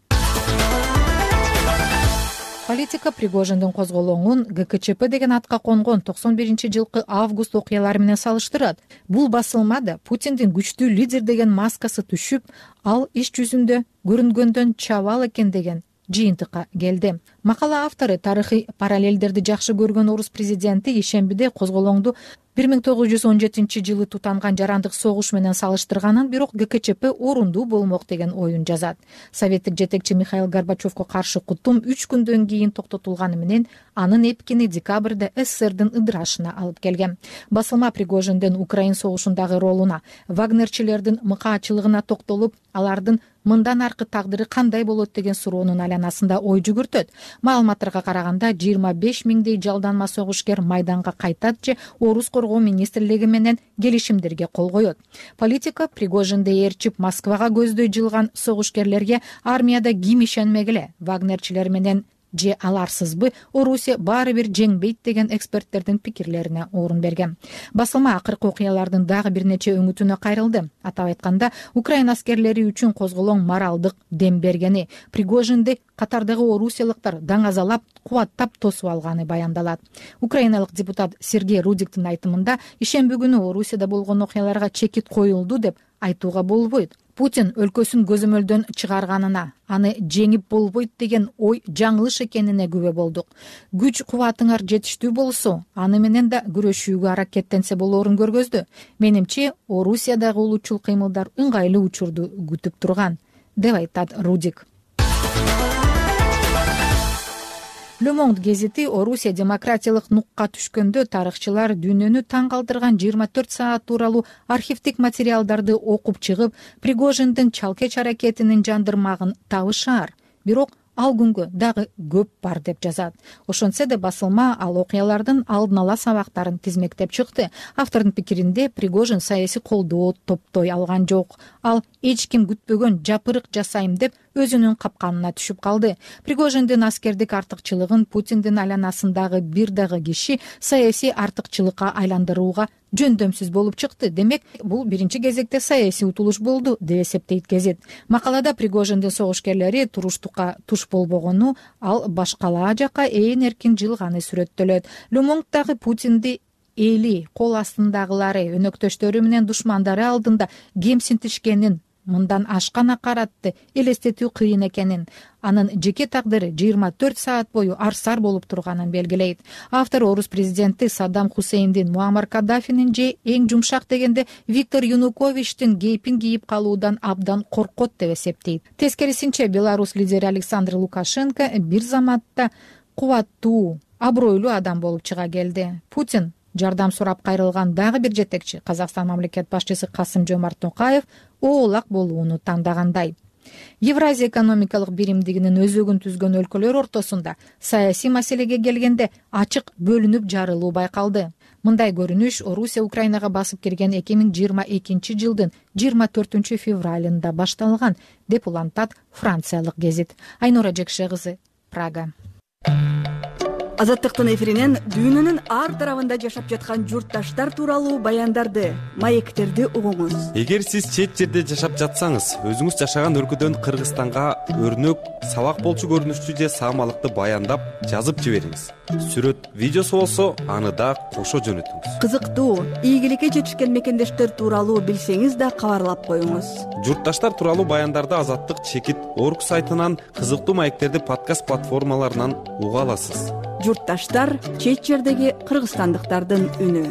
Политика Пригожиндин козголоңун гэ ка че пэ деген атка конгон токсон биринчи жылкы август окуялары менен салыштырат. Бул басылмада Путиндин күчтүү лидер деген маскасы түшүп, ал иш жүзүндө көрүнгөндөн чабал экен деген жыйынтыкка келди. Макала автору тарыхый параллелдерди жакшы көргөн орус президенти ишембиде козголоңду бир миң тогуз жүз он жетинчи жылы тутанган жарандык согуш менен салыштырганын, бирок гэ ка че пэ орундуу болмок деген оюн жазат. Советтик жетекчи Михаил Горбачевко каршы кутум үч күндөн кийин токтотулганы менен анын эпкини декабрда эс эс эрдин ыдырашына алып келген. Басылма Пригожиндин Украин согушундагы ролуна, вагнерчилердин мыкаачылыгына токтолуп, алардын мындан аркы тагдыры кандай болот деген суроонун айланасында ой жүгүртөт. Маалыматтарга караганда жыйырма беш миңдей жалданма согушкер майданга кайтат же орус коргоо министрлиги менен келишимдерге кол коет. Политика Пригожинди ээрчип Москвага көздөй жылган согушкерлерге армияда ким ишенмегиле, вагнерчилер менен же аларсызбы Орусия баары бир жеңбейт деген эксперттердин пикирлерине орун берген. Басылма акыркы окуялардын дагы бир нече өңүтүнө кайрылды. Атап айтканда, Украина аскерлери үчүн козголоң моралдык дем бергени, Пригожинди катардагы орусиялыктар даңазалап, кубаттап тосуп алганы баяндалат. Украиналык депутат Сергей Рудиктин айтымында, ишемби күнү Орусияда болгон окуяларга чекит коюлду деп айтууга болбойт. Путин өлкөсүн көзөмөлдөн чыгарганына, аны жеңип болбойт деген ой жаңылыш экенине күбө болдук. Күч кубатыңар жетиштүү болсо, аны менен да күрөшүүгө аракеттенсе болоорун көргөздү. Менимче, Орусиядагы улуучул кыймылдар ыңгайлуу учурду күтүп турган, деп айтат Рудик. Le Monde гезити Орусия демократиялык нукка түшкөндө тарыхчылар дүйнөнү таң калтырган жыйырма төрт саат тууралуу архивдик материалдарды окуп чыгып, Пригожиндин чалкеч аракетинин жандырмагын табышаар. Бирок ал күнгө дагы көп бар деп жазат. Ошонсе да басылма ал окуялардын алдын ала сабактарын тизмектеп чыкты. Автордун пикиринде Пригожин саясий колдоо топтой алган жок. Ал эч ким күтпөгөн жапырык жасайм деп өзүнүн капканына түшүп калды. Пригожиндин аскердик артыкчылыгын Путиндин айланасындагы бир дагы киши саясий артыкчылыкка айландырууга жөндөмсүз болуп чыкты. Демек, бул биринчи кезекте саясий утулуш болду деп эсептейт гезит. Макалада Пригожиндин согушкерлери туруштукка туш болбогону, ал башкалаа жакка ээн эркин жылганы сүрөттөлөт. Le Monde'дагы Путинди эли, кол астындагылары, өнөктөштөрү менен душмандары алдында кемсинтишкенин, мындан ашкан акаратты элестетүү кыйын экенин, анын жеке тагдыры жыйырма төрт саат бою арсар болуп турганын белгилейт. Автор орус президенти Саддам Хусейндин, Муаммар Каддафинин же эң жумшак дегенде Виктор Януковичтин кейпин кийип калуудан абдан коркот деп эсептейт. Тескерисинче, Беларусь лидери Александр Лукашенко бир заматта кубаттуу, абройлуу адам болуп чыга келди. Путин жардам сурап кайрылган дагы бир жетекчи, Казакстан мамлекет башчысы Касым-Жомарт Токаев, оолак болууну тандагандай. Евразия экономикалык биримдигинин өзөгүн түзгөн өлкөлөр ортосунда саясий маселеге келгенде ачык бөлүнүп жарылуу байкалды. Мындай көрүнүш Орусия Украинага басып кирген эки миң жыйырма экинчи жылдын жыйырма төртүнчү февралында башталган, деп улантат франциялык гезит. Айнура Жекше кызы, Прага. Азаттыктын эфиринен дүйнөнүн ар тарабында жашап жаткан журтташтар тууралуу баяндарды, маектерди угуңуз. Эгер сиз чет жерде жашап жатсаңыз, өзүңүз жашаган өлкөдөн Кыргызстанга өрнөк, сабак болчу көрүнүштүү же саамалыкты баяндап жазып жибериңиз. Сүрөт, видеосу болсо, аны да кошо жөнөтүңүз. Кызыктуу, ийгиликке жетишкен мекендештер тууралуу билсеңиз да кабарлап коюңуз. Журтташтар тууралуу баяндарды Азаттык чекит орг сайтынан, кызыктуу маектерди подкаст платформаларынан уга аласыз. Журтташтар — чет жердеги кыргызстандыктардын үнү.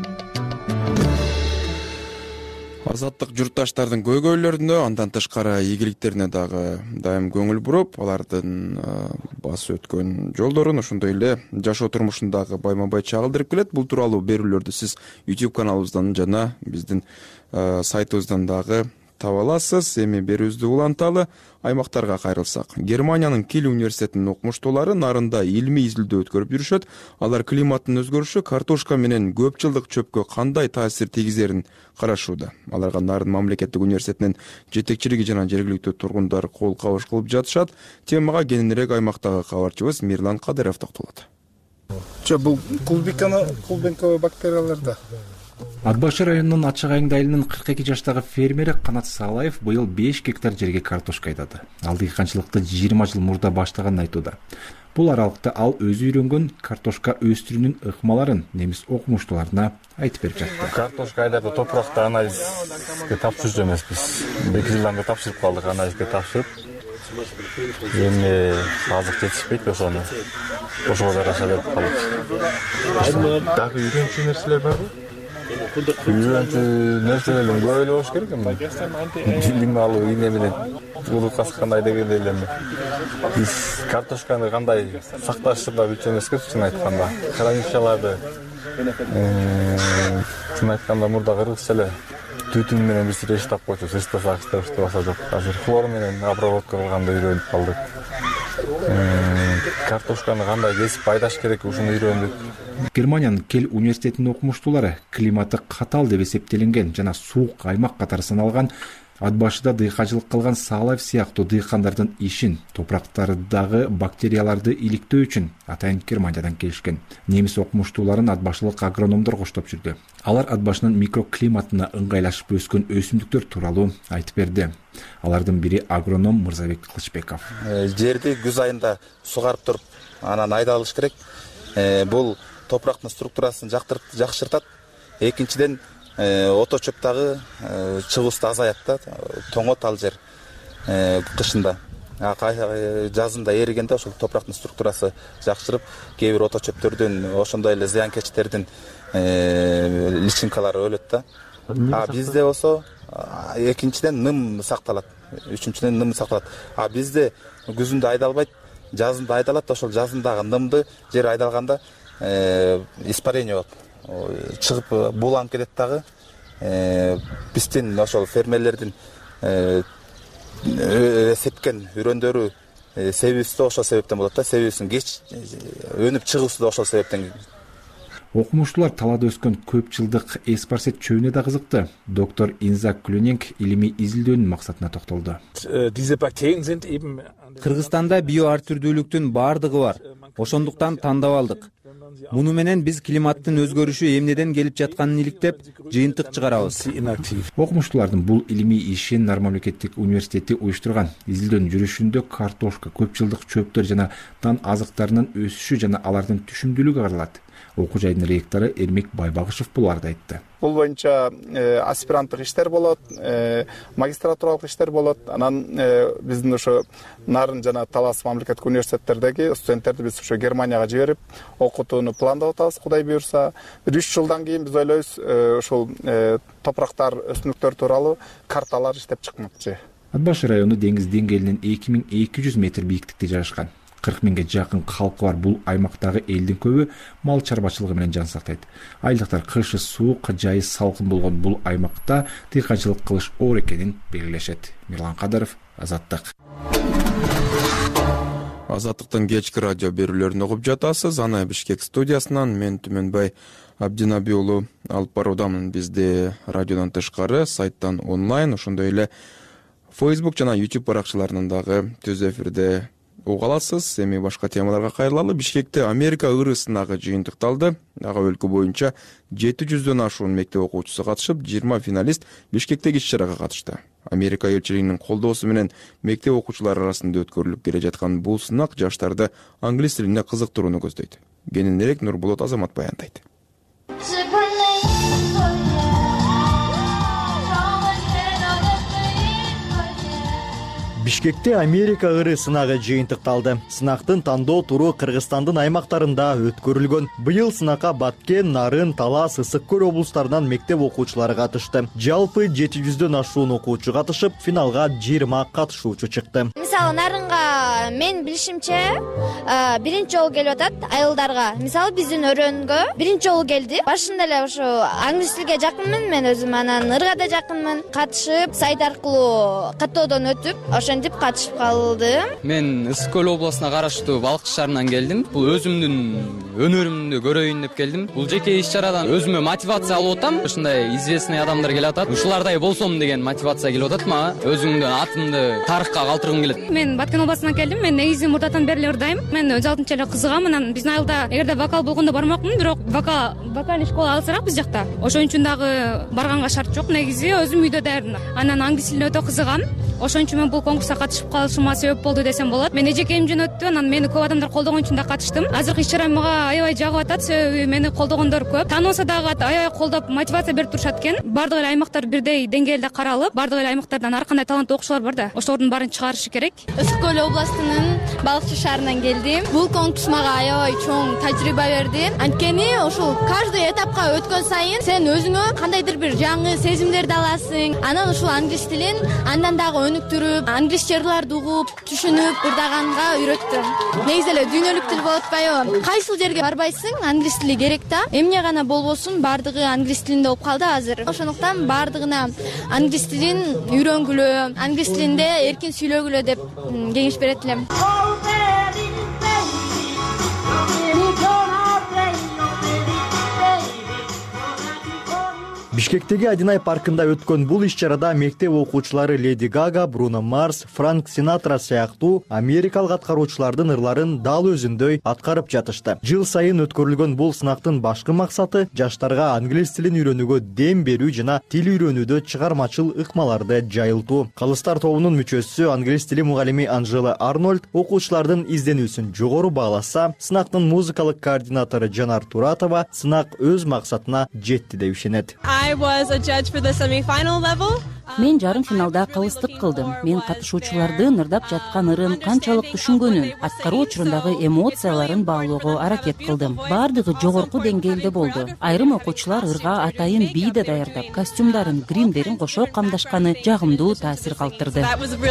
Азаттык журтташтардын көйгөйлөрүнө, андан тышкары ийгиликтерине дагы дайым көңүл буруп, алардын басып өткөн жолдорун, ошондой эле жашоо турмушундагы байма-бай чагылдырып келет. Бул тууралуу берүүлөрдү сиз YouTube каналыбыздан жана биздин сайтыбыздан дагы таба аласыз. Эми берүүбүздү уланталы, аймактарга кайрылсак. Германиянын Киль университетинин окумуштуулары нарында илмий изилдөө өткөрүп жүрүшөт. Алар климаттын өзгөрүшү картошка менен көп жылдык чөпкө кандай таасир тийгизерин карашууда. Аларга Нарын мамлекеттик университетинин жетекчилиги жана жергиликтүү тургундар кол кабыш кылып жатышат. Темага кененирээк аймактагы кабарчыбыз Мирлан Кадыров токтолот. Жо, бул кулбенковый бактерияларда. Ат башы районунун Ачык Айыңды айылынын кырк эки жаштагы фермери Канат Салаев быйыл беш гектар жерге картошка айдады. Ал дыйканчылыкты жыйырма жыл мурда баштаганын айтууда. Бул аралыкта ал өзү үйрөнгөн картошка өстүрүүнүн ыкмаларын немис окумуштууларына айтып берип жатты. Картошка айдарда топуракты анализге тапшырып эмеспиз. эки жылдан бери тапшырып калдык, анализге тапшырып. Эми азык жетишпейт, ошону ошого жараша деп калдык. Дагы үйрөнчү нерселер барбы? Үйрөнчү нерселердин көп эле болуш керек эми. Билим алуу, ийне менен урукас кандай дегенде эле биз картошканы кандай сакташырда билчү эмеспиз, чын айтканда. Хранилищаларды чын айтканда мурда кыргызча эле түтүн менен биз рештап койчу, сыштасак иштебаса жок. Азыр хлор менен обработка кылганды үйрөнүп калдык. Картошканы кандай кесип айдаш керек, ушуну үйрөндүк. Германиянын Кель университетинин окумуштуулары климаты катал деп эсептелинген жана суук аймак катары саналган ат башыда дыйканчылык кылган Салаев сыяктуу дыйкандардын ишин, топурактардагы бактерияларды иликтөө үчүн атайын Германиядан келишкен. Немис окумуштууларын ат башылык агрономдор коштоп жүрдү. Алар ат башынын микроклиматына ыңгайлашып өскөн өсүмдүктөр тууралуу айтып берди. Алардын бири агроном Мырзабек Кылычбеков. Жерди күз айында сугарып туруп, анан айдалыш керек. Бул топурактын структурасын жакшыртат. Экинчиден ото чөп дагы чыгуусу азаят да, тоңот ал жер кышында. Жазында эригенде ошол топурактын структурасы жакшырып, кээ бир ото чөптөрдүн, ошондой эле зыянкечтердин личинкалары өлөт да. А бизде болсо экинчиден ным сакталат, үчүнчүдөн ным сакталат. А бизде күзүндө айдалбайт, жазында айдалат. Ошол жазындагы нымды жер айдалганда испарение болот, чыгып буланып кетет дагы. Биздин ошол фермерлердин сепкен үрөндөрү себүүсү ошол себептен болот да, себүүсүн кеч өнүп чыгуусу да ошол себептен. Окумуштуулар талаада өскөн көп жылдык эспарсет чөбүнө да кызыкты. Доктор Инзак Клюнинг илимий изилдөөнүн максатына токтолду. Кыргызстанда био ар түрдүүлүктүн баардыгы бар. Ошондуктан тандап алдык. Муну менен биз климаттын өзгөрүшү эмнеден келип жатканын иликтеп, жыйынтык чыгарабыз. Окумуштуулардын бул илимий ишин Нар мамлекеттик университети уюштурган. Изилдөөнүн жүрүшүндө картошка, көп жылдык чөптөр жана дан азыктарынын өсүшү жана алардын түшүмдүүлүгү каралат. Окуу жайдын ректору Эрмек Байбагышев буларды айтты. Бул боюнча аспиранттык иштер болот, магистратуралык иштер болот. Анан биздин ошо Нарын жана Талас мамлекеттик университеттердеги студенттерди биз ошо Германияга жиберип, окутууну пландап атабыз, Кудай буйрса. бир үч жылдан кийин биз ойлойбуз, ошол топурактар, өсүмдүктөр тууралуу карталар иштеп чыкмакчы. Ат башы району деңиз деңгээлинен эки миң эки жүз метр бийиктикте жайгашкан. кырк миңге жакын калкы бар бул аймактагы элдин көбү мал чарбачылыгы менен жан сактайт. Айлыктар кышы суук, жайы салкын болгон бул аймакта дыйканчылык кылыш оор экенин белгилешет. Мирлан Кадыров, Азаттык. Азаттыктын кечки радио берүүлөрүн угуп жатасыз. Ана Бишкек студиясынан мен Түмөнбай Абдинаби уулу алып баруудамын. Бизде радиодон тышкары, сайттан онлайн, ошондой эле Facebook жана YouTube баракчаларынан дагы түз эфирде уга аласыз. Эми башка темаларга кайрылалы. Бишкекте Америка ыры сынагы жыйынтыкталды. Ага өлкө боюнча жети жүздөн ашуун мектеп окуучусу катышып, жыйырма финалист Бишкектеги иш-чарага катышты. Америка элчилигинин колдоосу менен мектеп окуучулары арасында өткөрүлүп келе жаткан бул сынак жаштарды англис тилине кызыктырууну көздөйт. Кененирээк Нурболот Азамат баяндайт. Бишкекте Америка ыры сынагы жыйынтыкталды. Сынактын тандоо туру Кыргызстандын аймактарында өткөрүлгөн. Быйыл сынакка Баткен, Нарын, Талас, Ысык Көл облустарынан мектеп окуучулары катышты. Жалпы жети жүздөн ашуун окуучу катышып, финалга жыйырма катышуучу чыкты. Мисалы Нарынга мен билишимче биринчи жолу келип атат айылдарга. Мисалы биздин өрөнгө биринчи жолу келди. Башында эле ошо англис тилге жакынмын мен өзүм, анан ырга да жакынмын. Катышып, сайт аркылуу каттоодон өтүп, ошентип катышып калдым. Мен Ысык Көл областына караштуу Балкыш шаарынан келдим. Бул өзүмдүн өнөрүмдү көрөйүн деп келдим. Бул жеке иш-чарадан өзүмө мотивация алып атам. Ушундай известный адамдар келип атат. Ушулардай болсом деген мотивация келип атат мага. Өзүмдүн атымды тарыхка калтыргым келет. Мен Баткен областынан келдим. Мен негизи мурдатан бери эле ырдайм. Мен өз алдынча эле кызыгам. Анан биздин айылда эгерде вокал болгондо бармакмын, бирок вокал вокальный школа алсырак биз жакта. Ошон үчүн дагы барганга шарт жок. Негизи өзүм үйдө даярдым. Анан англис тилине өтө кызыгам. Ошон үчүн мен бул конкурска катышып калышыма себеп болду десем болот. Мен эжекемден өттү, анан мени көп адамдар колдогон үчүн да катыштым. Азыркы иш-чара мага аябай жагып атат, себеби мени колдогондор көп. Тааныбаса дагы аябай колдоп, мотивация берип турушат экен. Бардык эле аймактар бирдей деңгээлде каралып, бардык эле аймактардан ар кандай таланттуу окуучулар бар да, ошолордун баарын чыгарышы керек. Ысык Көл областынын Балкыш шаарынан келдим. Бул конкурс мага аябай чоң тажрыйба берди. Анткени ошол каждый этапка өткөн сайын сен өзүңө кандайдыр бир жаңы сезимдерди аласың. Анан ушул англис тилин андан дагы өнүктүрүп, англис жырларды угуп, түшүнүп, ырдаганга үйрөттүм. Негизи эле дүйнөлүк тил болуп атпайбы? Кайсыл жерге барбайсың, англис тили керек да. Эмне гана болбосун, бардыгы англис тилинде болуп калды азыр. Ошондуктан бардыгына англис тилин үйрөнгүлө, англис тилинде эркин сүйлөгүлө деп кеңеш берет элем. Бишкектеги Адинай паркында өткөн бул иш-чарада мектеп окуучулары Леди Гага, Бруно Марс, Франк Синатра сыяктуу америкалык аткаруучулардын ырларын дал өзүндөй аткарып жатышты. Жыл сайын өткөрүлгөн бул сынактын башкы максаты жаштарга англис тилин үйрөнүүгө дем берүү жана тил үйрөнүүдө чыгармачыл ыкмаларды жайылтуу. Калыстар тобунун мүчөсү англис тили мугалими Анжела Арнольд окуучулардын изденүүсүн жогору бааласа, сынактын музыкалык координатору Жанар Туратова сынак өз максатына жетти деп ишенет. Мен жарым финалда калыстык кылдым. Мен катышуучулардын ырдап жаткан ырын канчалык түшүнгөнүн, аткаруу учурундагы эмоцияларын баалоого аракет кылдым. Бардыгы жогорку деңгээлде болду. Айрым окуучулар ырга атайын бий да даярдап, костюмдарын, гримдерин кошо камдашканы жагымдуу таасир калтырды.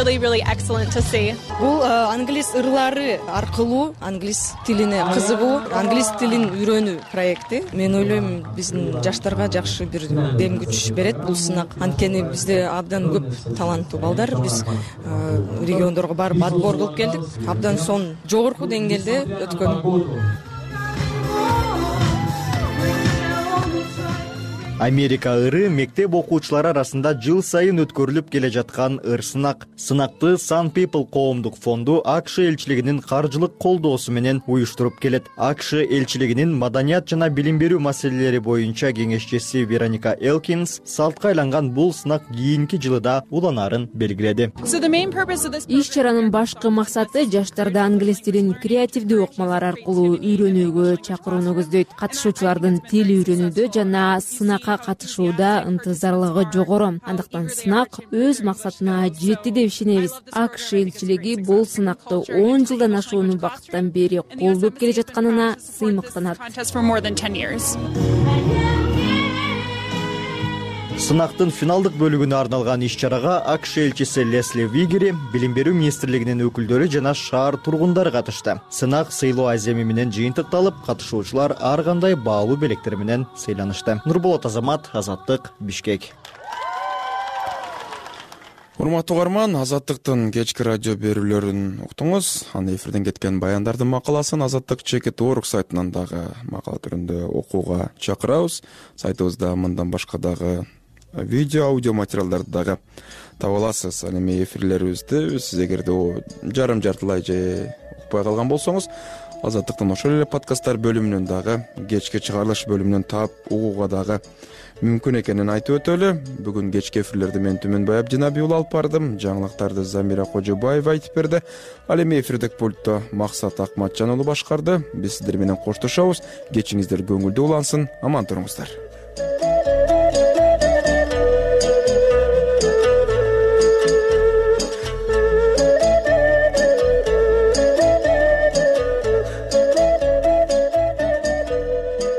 Бул англис ырлары аркылуу англис тилине кызыгуу, англис тилин үйрөнүү проекти. Мен ойлойм, биздин жаштарга жакшы бир дем күч берет бул сынак. Анткени бизде абдан көп таланттуу балдар. Биз региондорго барып отбор кылып келдик. Абдан сон жогорку деңгээлде өткөн. Америка ыры мектеп окуучулары арасында жыл сайын өткөрүлүп келе жаткан ыр сынак. Сынакты Sun People коомдук фонду АКШ элчилигинин каржылык колдоосу менен уюштуруп келет. АКШ элчилигинин маданият жана билим берүү маселелери боюнча кеңешчиси Вероника Элкинс салтка айланган бул сынак кийинки жылы да уланаарын белгиледи. Иш чаранын башкы максаты жаштарды англис тилин креативдүү окмалар аркылуу үйрөнүүгө чакырууну көздөйт. Катышуучулардын тил үйрөнүүдө жана сынакка катышууда ынтызарлыгы жогору. Андыктан сынак өз максатына жетти деп ишенебиз. АКШ элчилиги бул сынакты он жылдан ашуун убакыттан бери колдоп келе жатканына сыймыктанат. Сынактын финалдык бөлүгүнө арналган иш-чарага АКШ элчиси Лесли Вигери, билим берүү министрлигинин өкүлдөрү жана шаар тургундары катышты. Сынак сыйлоо аземи менен жыйынтыкталып, катышуучулар ар кандай баалуу белектер менен сыйланышты. Нурболот Азамат, Азаттык, Бишкек. Урматтуу угарман, Азаттыктын кечки радио берүүлөрүн уктуңуз. Аны эфирден кеткен баяндардын макаласын Азаттык чекит точка орг сайтынан дагы макала түрүндө окууга чакырабыз. Сайтыбызда мындан башка дагы видео, аудио материалдарды дагы таба аласыз. Ал эми эфирлерибизди сиз эгерде жарым жартылай же укпай калган болсоңуз, Азаттыктын ошол эле подкасттар бөлүмүнөн дагы, кечки чыгарылыш бөлүмүнөн таап угууга дагы мүмкүн экенин айтып өтөлү. Бүгүн кечки эфирлерди мен Түмөнбай Абдинабий уулу алып бардым. Жаңылыктарды Замира Кожобаева айтып берди. Ал эми эфирдик пультто Максат Акматжан уулу башкарды. Биз сиздер менен коштошобуз. Кечиңиздер көңүлдүү улансын. Аман туруңуздар.